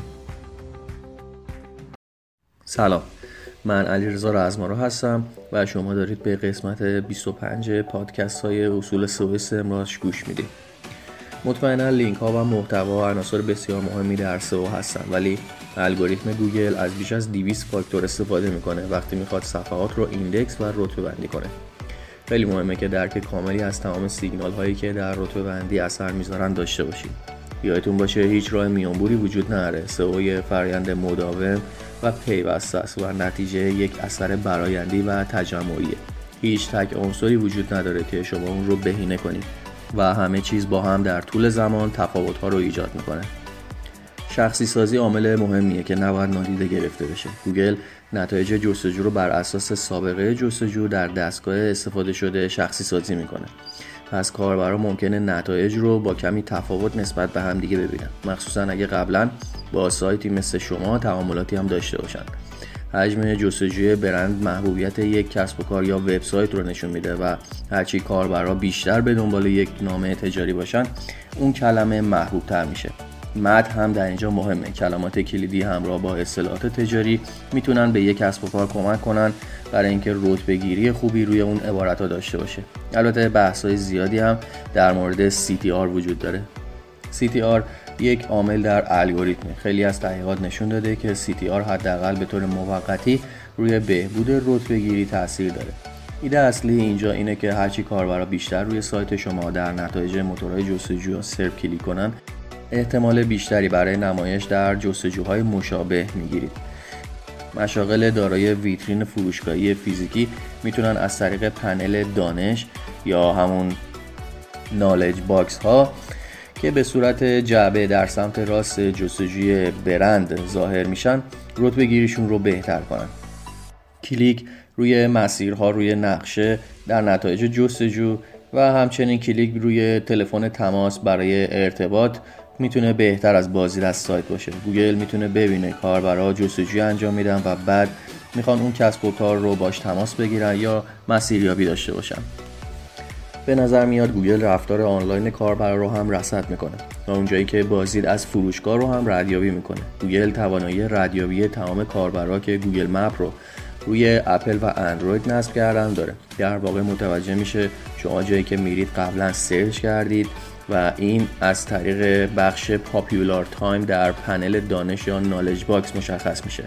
سلام، من علیرضا رزمارو هستم و شما دارید به قسمت بیست و پنج پادکست های اصول سه و اس امراش گوش میدید. مطمئنا لینک ها و محتوا عناصر بسیار مهمی در سئو هستن، ولی الگوریتم گوگل از بیش از دویست فاکتور استفاده میکنه وقتی میخواد صفحات رو ایندکس و رتبه بندی کنه. خیلی مهمه که درک کاملی از تمام سیگنال هایی که در رتبه بندی اثر میذارن داشته باشید. یادتون باشه هیچ راه میانبری وجود نداره. سئو یه فرآیند مداوم و پیوسته است و نتیجه یک اثر برآیندی و تجمعیه. هیچ تک عنصری وجود نداره که شما اون رو بهینه کنید و همه چیز با هم در طول زمان تفاوت‌ها رو ایجاد میکنه. شخصی سازی عامل مهمیه که نباید نادیده گرفته بشه. گوگل نتایج جستجو رو بر اساس سابقه جستجو در دستگاه استفاده شده شخصی سازی میکنه. پس کاربرا ممکنه نتایج رو با کمی تفاوت نسبت به هم دیگه ببینن، مخصوصا اگه قبلا با سایتی مثل شما تعاملاتی هم داشته باشن. حجم جستجوی برند محبوبیت یک کسب و کار یا وبسایت رو نشون میده و هرچی کاربرا بیشتر به دنبال یک نامه تجاری باشن اون کلمه محبوب تر میشه. متن هم در اینجا مهمه. کلمات کلیدی همراه با اصطلاحات تجاری میتونن به یک کسب و کار کمک کنن برای اینکه رتبه گیری خوبی روی اون عبارت‌ها داشته باشه. البته بحث‌های زیادی هم در مورد سی تی آر وجود داره. سی تی آر یک عامل در الگوریتم. خیلی از تحقیقات نشون داده که سی تی آر حداقل به طور موقتی روی بهبود رتبه گیری تاثیر داره. ایده اصلی اینجا اینه که هرچی کاربرا بیشتر روی سایت شما در نتایج موتورهای جستجو یا سرچ کلیک کنن، احتمال بیشتری برای نمایش در جستجوهای مشابه میگیرید. مشاغل دارای ویترین فروشگاهی فیزیکی میتونن از طریق پنل دانش یا همون نالج باکس ها که به صورت جعبه در سمت راست جستجوی برند ظاهر میشن رتبه گیریشون رو بهتر کنن. کلیک روی مسیرها روی نقشه در نتایج جستجو و همچنین کلیک روی تلفن تماس برای ارتباط میتونه بهتر از بازدید از سایت باشه. گوگل میتونه ببینه کاربرا جستجوی انجام میدن و بعد میخوان اون کسب و کار رو باش تماس بگیرن یا مسیریابی داشته باشن. به نظر میاد گوگل رفتار آنلاین کاربرا رو هم رصد میکنه و اونجایی که بازدید از فروشگاه رو هم ردیابی میکنه. گوگل توانایی ردیابی تمام کاربرا که گوگل مپ رو روی اپل و اندروید نصب کردن داره. در واقع متوجه میشه شما جایی که میرید قبلا سرچ کردید و این از طریق بخش پاپیولار تایم در پنل دانش یا نالج باکس مشخص میشه.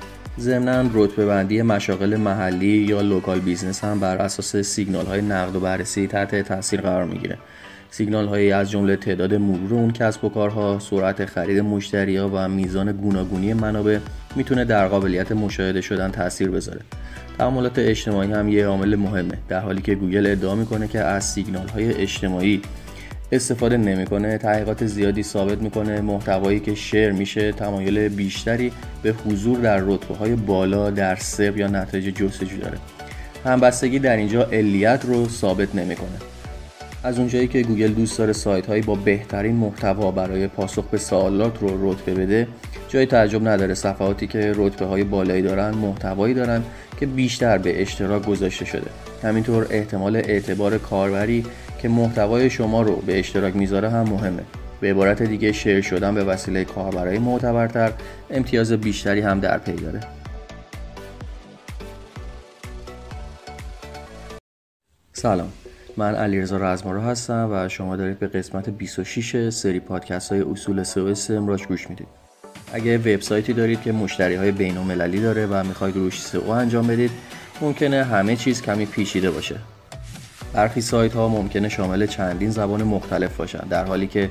ضمناً رتبه بندی مشاغل محلی یا لوکال بیزنس هم بر اساس سیگنال های نقد و بررسی تحت تاثیر قرار میگیره. سیگنال هایی از جمله تعداد مرور اون کسب و کارها، سرعت خرید مشتری‌ها و میزان گوناگونی منابع میتونه در قابلیت مشاهده شدن تاثیر بذاره. تعاملات اجتماعی هم یه عامل مهمه. در حالی که گوگل ادعا میکنه که از سیگنال های اجتماعی استفاده نمیکنه، تحقیقات زیادی ثابت میکنه محتوایی که شیر میشه تمایل بیشتری به حضور در رتبه‌های بالا در سرچ یا نتایج جستجو داره. همبستگی در اینجا علیت رو ثابت نمیکنه. از اونجایی که گوگل دوست داره سایت هایی با بهترین محتوا برای پاسخ به سوالات رو رتبه بده، جای تعجب نداره صفحاتی که رتبه های بالایی دارن محتوایی دارن که بیشتر به اشتراک گذاشته شده. همینطور احتمال اعتبار کاربری که محتوای شما رو به اشتراک میذاره هم مهمه. به عبارت دیگه شیر شدن به وسیله کاربرای معتبرتر امتیاز بیشتری هم در پی داره. سلام، من علیرضا رزمارو هستم و شما دارید به قسمت بیست و شش سری پادکست های اصول سئو استمراج گوش میدید. اگه وبسایتی دارید که مشتری های بین‌المللی داره و میخواید روش سئو انجام بدید، ممکنه همه چیز کمی پیچیده باشه. برخی سایت ها ممکنه شامل چندین زبان مختلف باشن، در حالی که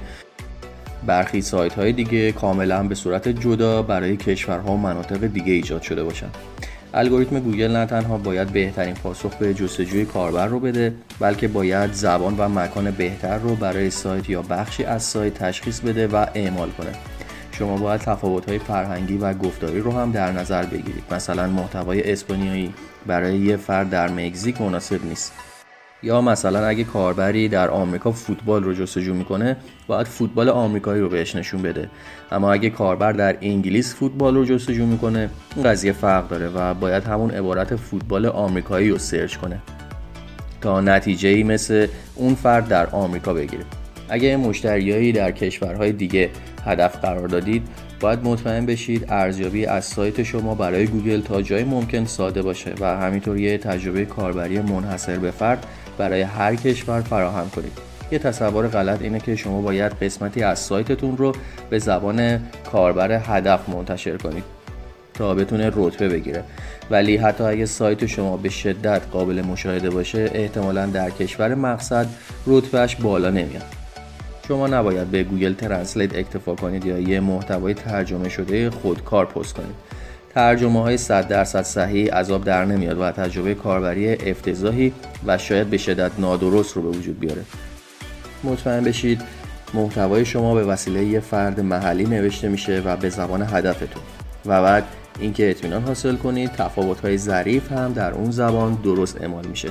برخی سایت های دیگه کاملا به صورت جدا برای کشورها و مناطق دیگه ایجاد شده باشن. الگوریتم گوگل نه تنها باید بهترین پاسخ به جستجوی کاربر رو بده، بلکه باید زبان و مکان بهتر رو برای سایت یا بخشی از سایت تشخیص بده و اعمال کنه. شما باید تفاوت‌های فرهنگی و گفتاری رو هم در نظر بگیرید. مثلا محتوای اسپانیایی برای یه فرد در مکزیک مناسب نیست. یا مثلا اگه کاربری در آمریکا فوتبال رو جستجو میکنه، باید فوتبال آمریکایی رو بهش نشون بده. اما اگه کاربر در انگلیس فوتبال رو جستجو میکنه، این قضیه فرق داره و باید همون عبارت فوتبال آمریکایی رو سرچ کنه تا نتیجه‌ای مثل اون فرد در آمریکا بگیره. اگه مشتریایی در کشورهای دیگه هدف قرار دادید، باید مطمئن بشید ارزیابی از سایت شما برای گوگل تا جای ممکن ساده باشه و همینطور یه تجربه کاربری منحصر به فرد برای هر کشور فراهم کنید. یه تصور غلط اینه که شما باید قسمتی از سایتتون رو به زبان کاربر هدف منتشر کنید تا بتونه رتبه بگیره، ولی حتی اگه سایت شما به شدت قابل مشاهده باشه، احتمالاً در کشور مقصد رتبهش بالا نمیاد. شما نباید به گوگل ترنسلیت اکتفا کنید یا یه محتوای ترجمه شده خودکار پست کنید. ترجمه های صد درصد صحیح از آب در نمیاد و تجربه کاربری افتضاحی و شاید به شدت نادرست رو به وجود بیاره. مطمئن بشید محتوای شما به وسیله یه فرد محلی نوشته میشه و به زبان هدفتون، و بعد اینکه اطمینان حاصل کنید تفاوت‌های ظریف هم در اون زبان درست اعمال میشه.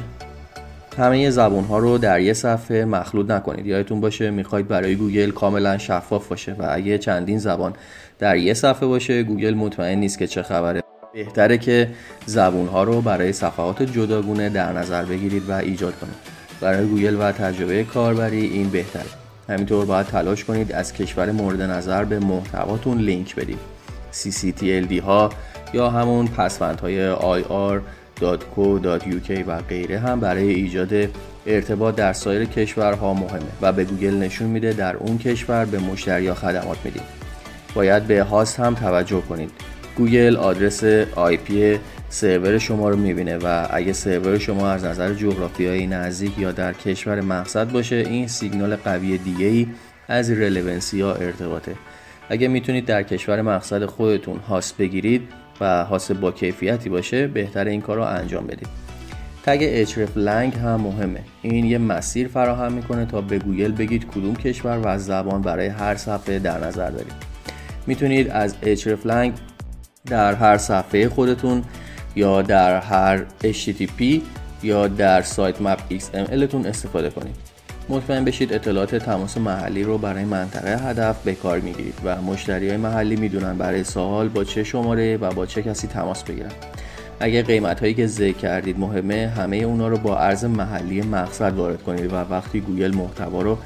همه زبان‌ها رو در یه صفحه مخلوط نکنید. یادتون باشه میخواید برای گوگل کاملا شفاف باشه و اگه چندین زبان در یه صفحه باشه، گوگل مطمئن نیست که چه خبره. بهتره که زبان‌ها رو برای صفحات جداگونه در نظر بگیرید و ایجاد کنید. برای گوگل و تجربه کاربری این بهتره. همینطور باید تلاش کنید از کشور مورد نظر به محتواتون لینک بدید. سی سی تی ال دی ها یا همون پسوندهای آی آر دات کو دات یو کی و غیره هم برای ایجاد ارتباط در سایر کشورها مهمه و به گوگل نشون میده در اون کشور به مشتری‌ها خدمات میدید. باید به هاست هم توجه کنید. گوگل آدرس آی پی سرور شما رو میبینه و اگه سرور شما از نظر جغرافیایی نزدیک یا در کشور مقصد باشه، این سیگنال قوی دیگه‌ای از رلوانسی یا ارتباطه. اگه میتونید در کشور مقصد خودتون هاست بگیرید و هاست با کیفیتی باشه، بهتره این کار رو انجام بدید. تگ اچرفلنگ هم مهمه. این یه مسیر فراهم میکنه تا به گوگل بگید کدوم کشور و زبان برای هر صفحه در نظر دارید. میتونید از اچرفلنگ در هر صفحه خودتون یا در هر اچ تی تی پی یا در سایت مپ ایکس ام ال تون استفاده کنید. مطمئن بشید اطلاعات تماس محلی رو برای منطقه هدف به کار میگیرید و مشتریای محلی میدونن برای سوال با چه شماره و با چه کسی تماس بگیرن. اگه قیمت هایی که ذکر کردید مهمه، همه اونا رو با ارز محلی مقصد وارد کنید و وقتی گوگل محتوا رو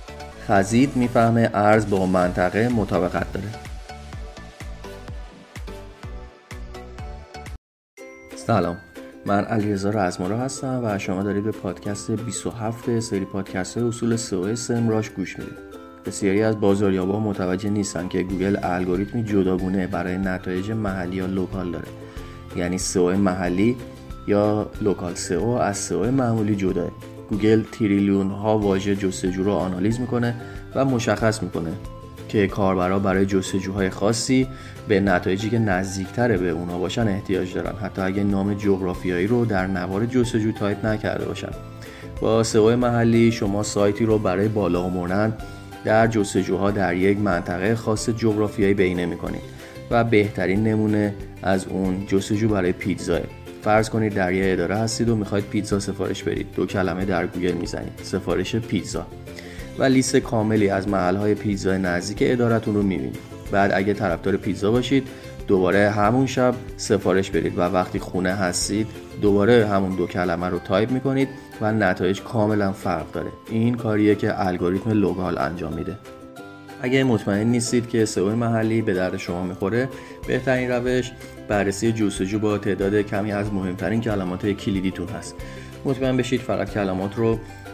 خزید میفهمه ارز با منطقه مطابقت داره. سلام، من علیرضا رزمارو هستم و شما دارید به پادکست بیست و هفت سری پادکست های اصول سئو استمراج گوش میدید. بسیاری از بازاریابا متوجه نیستن که گوگل الگوریتمی جداگونه برای نتایج محلی یا لوکال داره. یعنی سئو محلی یا لوکال سئو از سئو معمولی جداه. گوگل تریلیون ها واژه جستجو رو آنالیز میکنه و مشخص میکنه که کاربرا برای جستجوهای خاصی به نتایجی که نزدیکتر به اونا باشن احتیاج دارن، حتی اگه نام جغرافیایی رو در نوار جستجو تایپ نکرده باشن. با سئو محلی شما سایتی رو برای بالا آوردن در جستجوها در یک منطقه خاص جغرافیایی بینه میکنید و بهترین نمونه از اون جستجو برای پیتزا. فرض کنید در یه اداره هستید و میخواید پیتزا سفارش بدید. دو کلمه در گوگل میزنید: سفارش پیتزا، و لیست کاملی از محل‌های پیتزا نزدیک ادارتون رو می‌بینید. بعد اگه طرفدار پیتزا باشید، دوباره همون شب سفارش بدید و وقتی خونه هستید دوباره همون دو کلمه رو تایپ می‌کنید و نتایج کاملا فرق داره. این کاریه که الگوریتم لوکال انجام میده. اگه مطمئن نیستید که سئو محلی به درد شما می‌خوره، بهترین روش بررسی جستجو با تعداد کمی از مهمترین کلمات کلیدیتون هست. مطمئن بشید فقط کلمات رو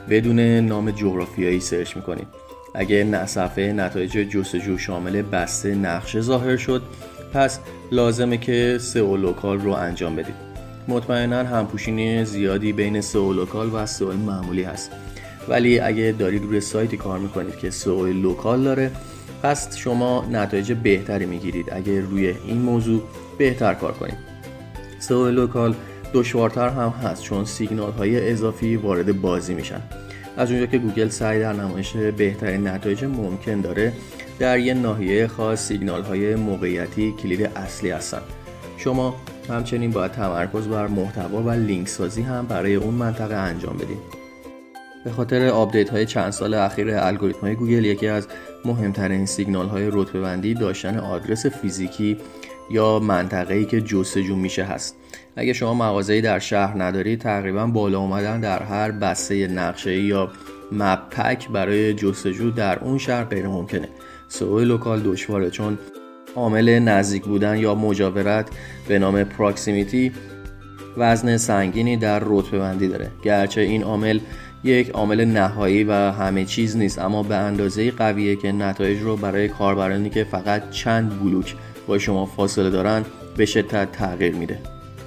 بدون نام جغرافیایی سرچ میکنید. اگه صفحه نتایج جستجو شامل بسته نقشه ظاهر شد، پس لازمه که سئو لوکال رو انجام بدید. مطمئناً همپوشینی زیادی بین سئو لوکال و سئو معمولی هست، ولی اگه دارید روی سایتی کار میکنید که سئو لوکال داره، پس شما نتایج بهتری میگیرید اگه روی این موضوع بهتر کار کنید. سئو لوکال دشوارتر هم هست چون سیگنال های اضافی وارد بازی میشن. از اونجا که گوگل سعی در نمایش بهترین نتایج ممکن داره، در یه ناحیه خاص سیگنال های موقعیتی کلید اصلی هستن. شما همچنین باید تمرکز بر محتوا و لینک سازی هم برای اون منطقه انجام بدید. به خاطر آپدیت های چند سال اخیر الگوریتم های گوگل، یکی از مهمترین سیگنال های رتبه بندی داشتن آدرس فیزیکی یا منطقه‌ای که جستجو میشه هست. اگه شما مغازه‌ای در شهر ندارید، تقریبا بالا اومدن در هر بسته نقشه‌ای یا مپ پک برای جستجو در اون شهر غیر ممکنه. سئو لوکال دشواره چون عامل نزدیک بودن یا مجاورت به نام پراکسیمیتی وزن سنگینی در رتبه بندی داره. گرچه این عامل یک عامل نهایی و همه چیز نیست، اما به اندازه‌ای قویه که نتایج رو برای کاربرانی که فقط چند بلوک با شما فاصله دارن به شدت تغییر میده.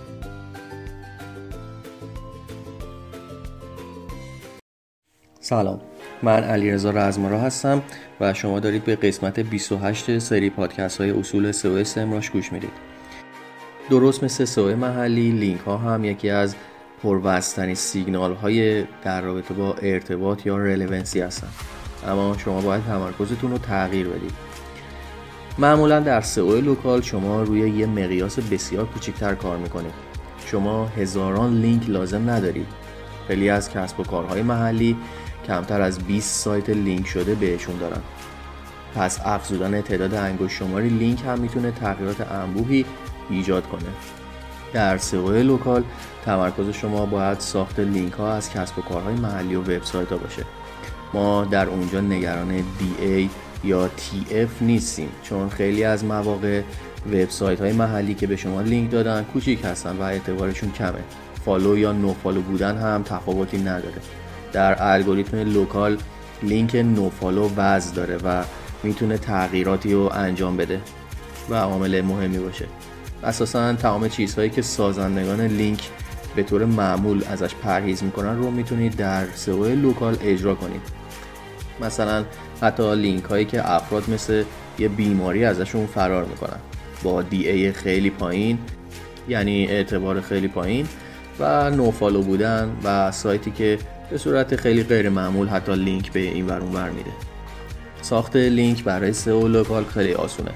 سلام، من علیرضا رزمارا هستم و شما دارید به قسمت بیست و هشت سری پادکست های اصول سئو استمراش گوش میدید. درست مثل سئو محلی، لینک ها هم یکی از پربستنی سیگنال های در رابطه با ارتباط یا رلوانسی هستن، اما شما باید تمرکزتون رو تغییر بدید. معمولا در سئو لوکال شما روی یه مقیاس بسیار کوچکتر کار میکنید. شما هزاران لینک لازم ندارید. خیلی از کسب و کارهای محلی کمتر از بیست سایت لینک شده بهشون دارن. پس افزودن تعداد انگشت شماری لینک هم میتونه تغییرات انبوهی ایجاد کنه. در سئو لوکال تمرکز شما باید ساخت لینک ها از کسب و کارهای محلی و وبسایت ها باشه. ما در اونجا نگران دی ای یا تی اف نیستیم، چون خیلی از مواقع وبسایت های محلی که به شما لینک دادن کوچیک هستن و اعتبارشون کمه. فالو یا نو فالو بودن هم تفاوتی نداره. در الگوریتم لوکال لینک نو فالو وزن داره و میتونه تغییراتی رو انجام بده و عامل مهمی باشه. اساساً تمام چیزهایی که سازندگان لینک به طور معمول ازش پرهیز میکنن رو میتونید در سئو لوکال اجرا کنید. مثلا حتی لینک هایی که افراد مثل یه بیماری ازشون فرار میکنن با دی ای خیلی پایین، یعنی اعتبار خیلی پایین، و نو فالو بودن و سایتی که به صورت خیلی غیر معمول حتی لینک به این ور اون ور میده. ساخت لینک برای سئو لوکال خیلی آسونه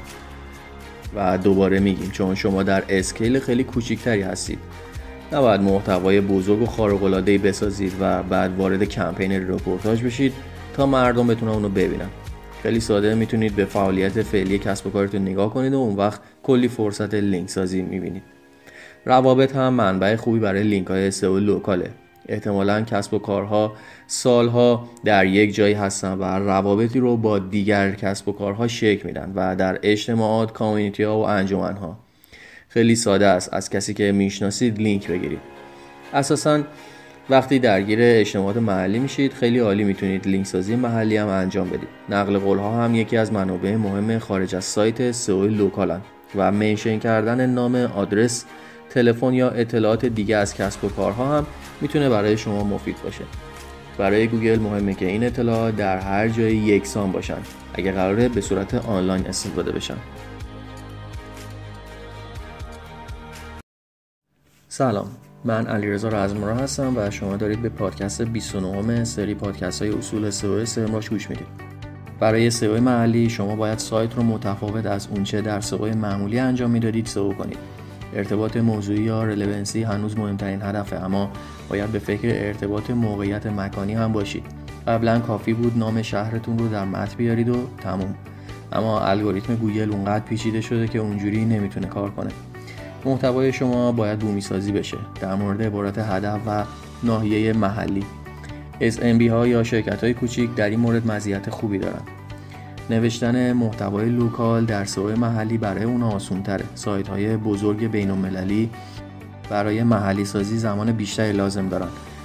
و دوباره میگیم چون شما در اسکیل خیلی کوچیکتری هستید. نباید محتوای بزرگ و خارق‌العاده‌ای بسازید و بعد وارد کمپین رپورتاج بشید تا مردم بتونن اونو ببینن. خیلی ساده میتونید به فعالیت فعلی کسب و کارتون نگاه کنید و اون وقت کلی فرصت لینک سازی میبینید. روابط هم منبع خوبی برای لینک های سئو لوکاله. احتمالاً کسب و کارها سالها در یک جایی هستن و روابطی رو با دیگر کسب و کارها شکل میدن و در اجتماعات، کامیونیتی ها و انجمن ها. خیلی ساده است از کسی که میشناسید لینک بگیرید. اساساً وقتی درگیر اجتماعات محلی میشید خیلی عالی میتونید لینک سازی محلی هم انجام بدید. نقل قول ها هم یکی از منابع مهم خارج از سایت سئو لوکالن و منشن کردن نام، آدرس، تلفن یا اطلاعات دیگه از کسب و کارها هم میتونه برای شما مفید باشه. برای گوگل مهمه که این اطلاعات در هر جایی یکسان باشن اگه قراره به صورت آنلاین استفاده بشن. سلام، من علیرضا رزمارا هستم و شما دارید به پادکست بیست و نهم سری پادکست های اصول سئو استمراش گوش میدید. برای سئو محلی شما باید سایت رو متفاوت از اونچه در سئو معمولی انجام میدادید سئو کنید. ارتباط موضوعی یا رلوانسی هنوز مهمترین هدفه، اما باید به فکر ارتباط موقعیت مکانی هم باشید. قبلا کافی بود نام شهرتون رو در متن بیارید و تموم. اما الگوریتم گوگل اونقدر پیچیده شده که اونجوری نمیتونه کار کنه. محتوای شما باید بومی سازی بشه در مورد عبارت هدف و ناحیه محلی. اس ام بی ها یا شرکت های کوچیک در این مورد مزیت خوبی دارن. نوشتن محتوای لوکال در سئو محلی برای اونا آسان تره. سایت های بزرگ بین المللی برای محلی سازی زمان بیشتری لازم دارن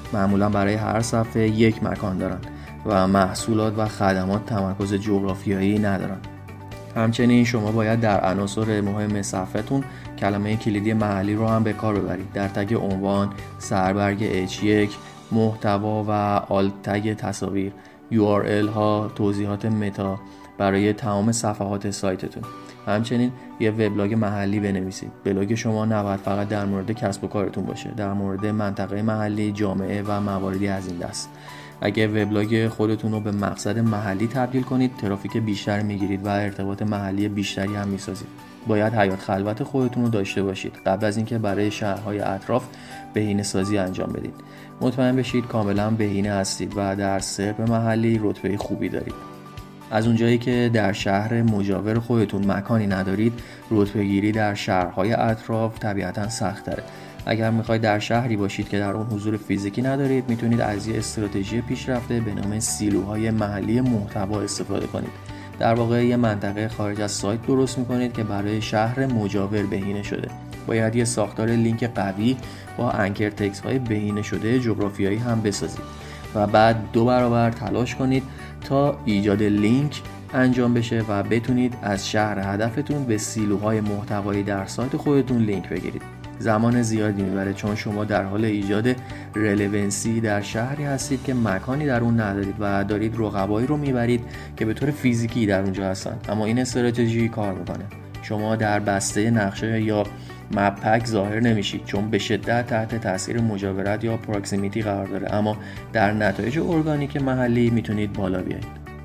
معمولا برای هر صفحه یک مکان دارن و محصولات و خدمات تمرکز جغرافیایی ندارن. همچنین شما باید در عناصر مهم صفحتون کلمه کلیدی محلی رو هم به کار ببرید. در تگ عنوان، سربرگ اچ یک، محتوا و آلت تگ تصاویر، یو آر ال ها، توضیحات متا برای تمام صفحات سایتتون. همچنین یه وبلاگ محلی بنویسید. بلاگ شما نباید فقط در مورد کسب و کارتون باشه، در مورد منطقه محلی، جامعه و مواردی از این دست. اگه وبلاگ خودتون رو به مقصد محلی تبدیل کنید، ترافیک بیشتر میگیرید و ارتباط محلی بیشتری هم میسازید. باید حیات خلوت خودتون رو داشته باشید قبل از اینکه برای شهرهای اطراف بهینه‌سازی انجام بدید. مطمئن بشید کاملا بهینه هستید و در سرپ محلی رتبه خوبی دارید. از اونجایی که در شهر مجاور خودتون مکانی ندارید، رتبه گیری در شهرهای اطراف طبیعتاً سخت‌تره. اگر میخواید در شهری باشید که در اون حضور فیزیکی ندارید، میتونید از یه استراتژی پیشرفته به نام سیلوهای محلی محتوا استفاده کنید. در واقع یه منطقه خارج از سایت درست میکنید که برای شهر مجاور بهینه شده. باید یه ساختار لینک قوی با انکر تکست های بهینه شده جغرافیایی هم بسازید و بعد دو برابر تلاش کنید تا ایجاد لینک انجام بشه و بتونید از شهر هدفتون به سیلوهای محتوایی در سایت خودتون لینک بگیرید. زمان زیادی میبره چون شما در حال ایجاد رلوونسی در شهری هستید که مکانی در اون ندارید و دارید رقبایی رو میبرید که به طور فیزیکی در اونجا هستن، اما این استراتژی کار میکنه. شما در بسته نقشه یا مپ پک ظاهر نمیشید چون به شدت تحت تاثیر مجاورت یا پراکسیمیتی قرار داره، اما در نتایج ارگانیک محلی میتونید بالا بیایید.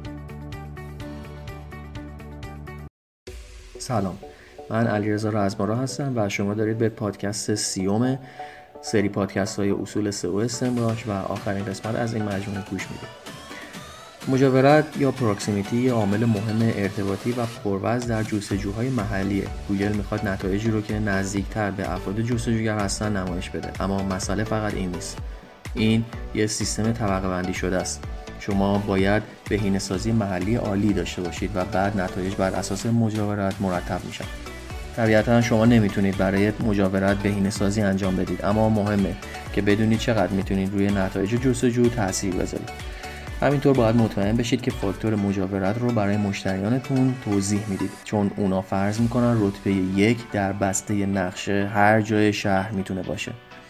سلام، من علیرضا رزمارا هستم و شما دارید به پادکست سیوم سری پادکست های اصول سئو استمراش و آخرین قسمت از این مجموعه گوش میدید. مجاورت یا پراکسیمیتی یه عامل مهم ارتباطی و پروز در جستجوهای محلیه. گوگل میخواد نتایجی رو که نزدیکتر به افراد جستجوگر هستن نمایش بده، اما مسئله فقط این نیست. این یه سیستم طبقه بندی شده است. شما باید بهینه‌سازی محلی عالی داشته باشید و بعد نتایج بر اساس مجاورت مرتب میشن. طبیعتا شما نمیتونید برای مجاورت بهینه‌سازی انجام بدید، اما مهمه که بدونید چقدر میتونید روی نتایج جستجو تاثیر بذارید. همینطور باید مطمئن بشید که فاکتور مجاورت رو برای مشتریانتون توضیح میدید، چون اونا فرض میکنن رتبه یک در بسته نقشه هر جای شهر میتونه باشه.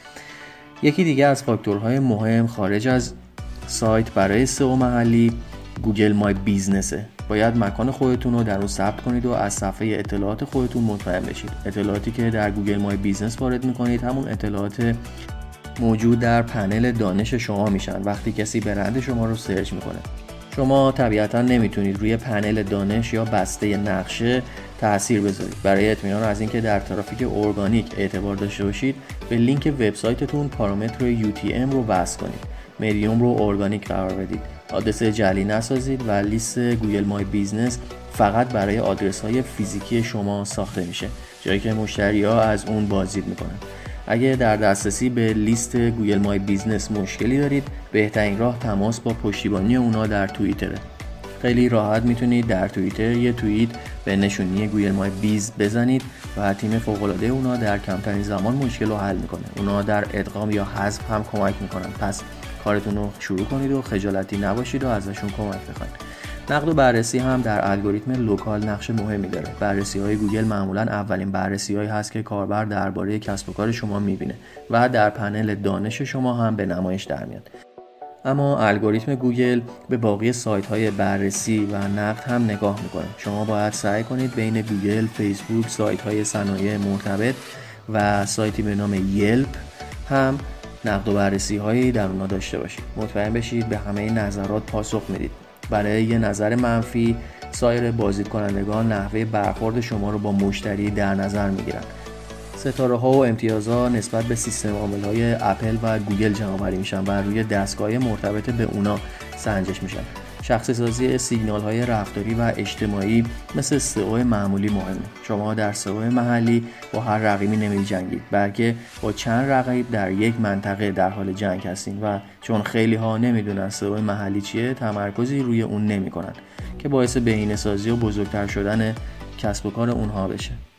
یکی دیگه از فاکتورهای مهم خارج از سایت برای سئو محلی گوگل مای بیزنسه. باید مکان خودتون رو در اون ثبت کنید و از صفحه اطلاعات خودتون مطمئن بشید. اطلاعاتی که در گوگل مای بیزنس وارد میکنید همون اطلاعات موجود در پنل دانش شما میشن وقتی کسی برند شما رو سرچ میکنه. شما طبیعتا نمیتونید روی پنل دانش یا بسته نقشه تأثیر بذارید. برای اطمینان از اینکه در ترافیک ارگانیک اعتبار داشته باشید، به لینک وبسایتتون پارامتر یو تی ام رو وصل کنید. مدیوم رو ارگانیک قرار بدید. آدرس جعلی نسازید و لیست گوگل مای بیزنس فقط برای آدرس های فیزیکی شما ساخته میشه، جایی که مشتری ها از اون بازدید میکنن. اگه در دسترسی به لیست گوگل مای بیزنس مشکلی دارید، بهترین راه تماس با پشتیبانی اونا در توییتره. خیلی راحت میتونید در توییتر یه توییت به نشونی گوگل مای بیز بزنید و تیم فوق‌العاده اونا در کمترین زمان مشکل رو حل میکنه. اونا در ادغام یا حذف هم کمک میکنن. پس کارتون رو شروع کنید و خجالتی نباشید و ازشون کمک بخواید. نقد و بررسی هم در الگوریتم لوکال نقش مهمی داره. بررسی‌های گوگل معمولاً اولین بررسی‌هایی هست که کاربر درباره کسب و کار شما می‌بینه و در پنل دانش شما هم به نمایش در میاد. اما الگوریتم گوگل به باقی سایت‌های بررسی و نقد هم نگاه می‌کنه. شما باید سعی کنید بین گوگل، فیسبوک، سایت‌های صنایع مرتبط و سایتی به نام یلپ هم نقد و بررسی‌هایی در اونها داشته باشید. مطمئن بشید به همه نظرات پاسخ میدید. برای یه نظر منفی، سایر بازدید کنندگان نحوه برخورد شما رو با مشتری در نظر میگیرن. ستاره ها و امتیازها نسبت به سیستم عامل‌های اپل و گوگل جمع‌آوری میشن و روی دستگاه مرتبط به اونا سنجش میشن. شخصی سازی سیگنال های رفتاری و اجتماعی مثل سئو معمولی مهمه. شما در سئو محلی با هر رقیبی نمی‌جنگید، بلکه با چند رقیب در یک منطقه در حال جنگ هستین و چون خیلی ها نمیدونن سئو محلی چیه، تمرکزی روی اون نمی‌کنن که باعث بهینه‌سازی و بزرگتر شدن کسب و کار اونها بشه.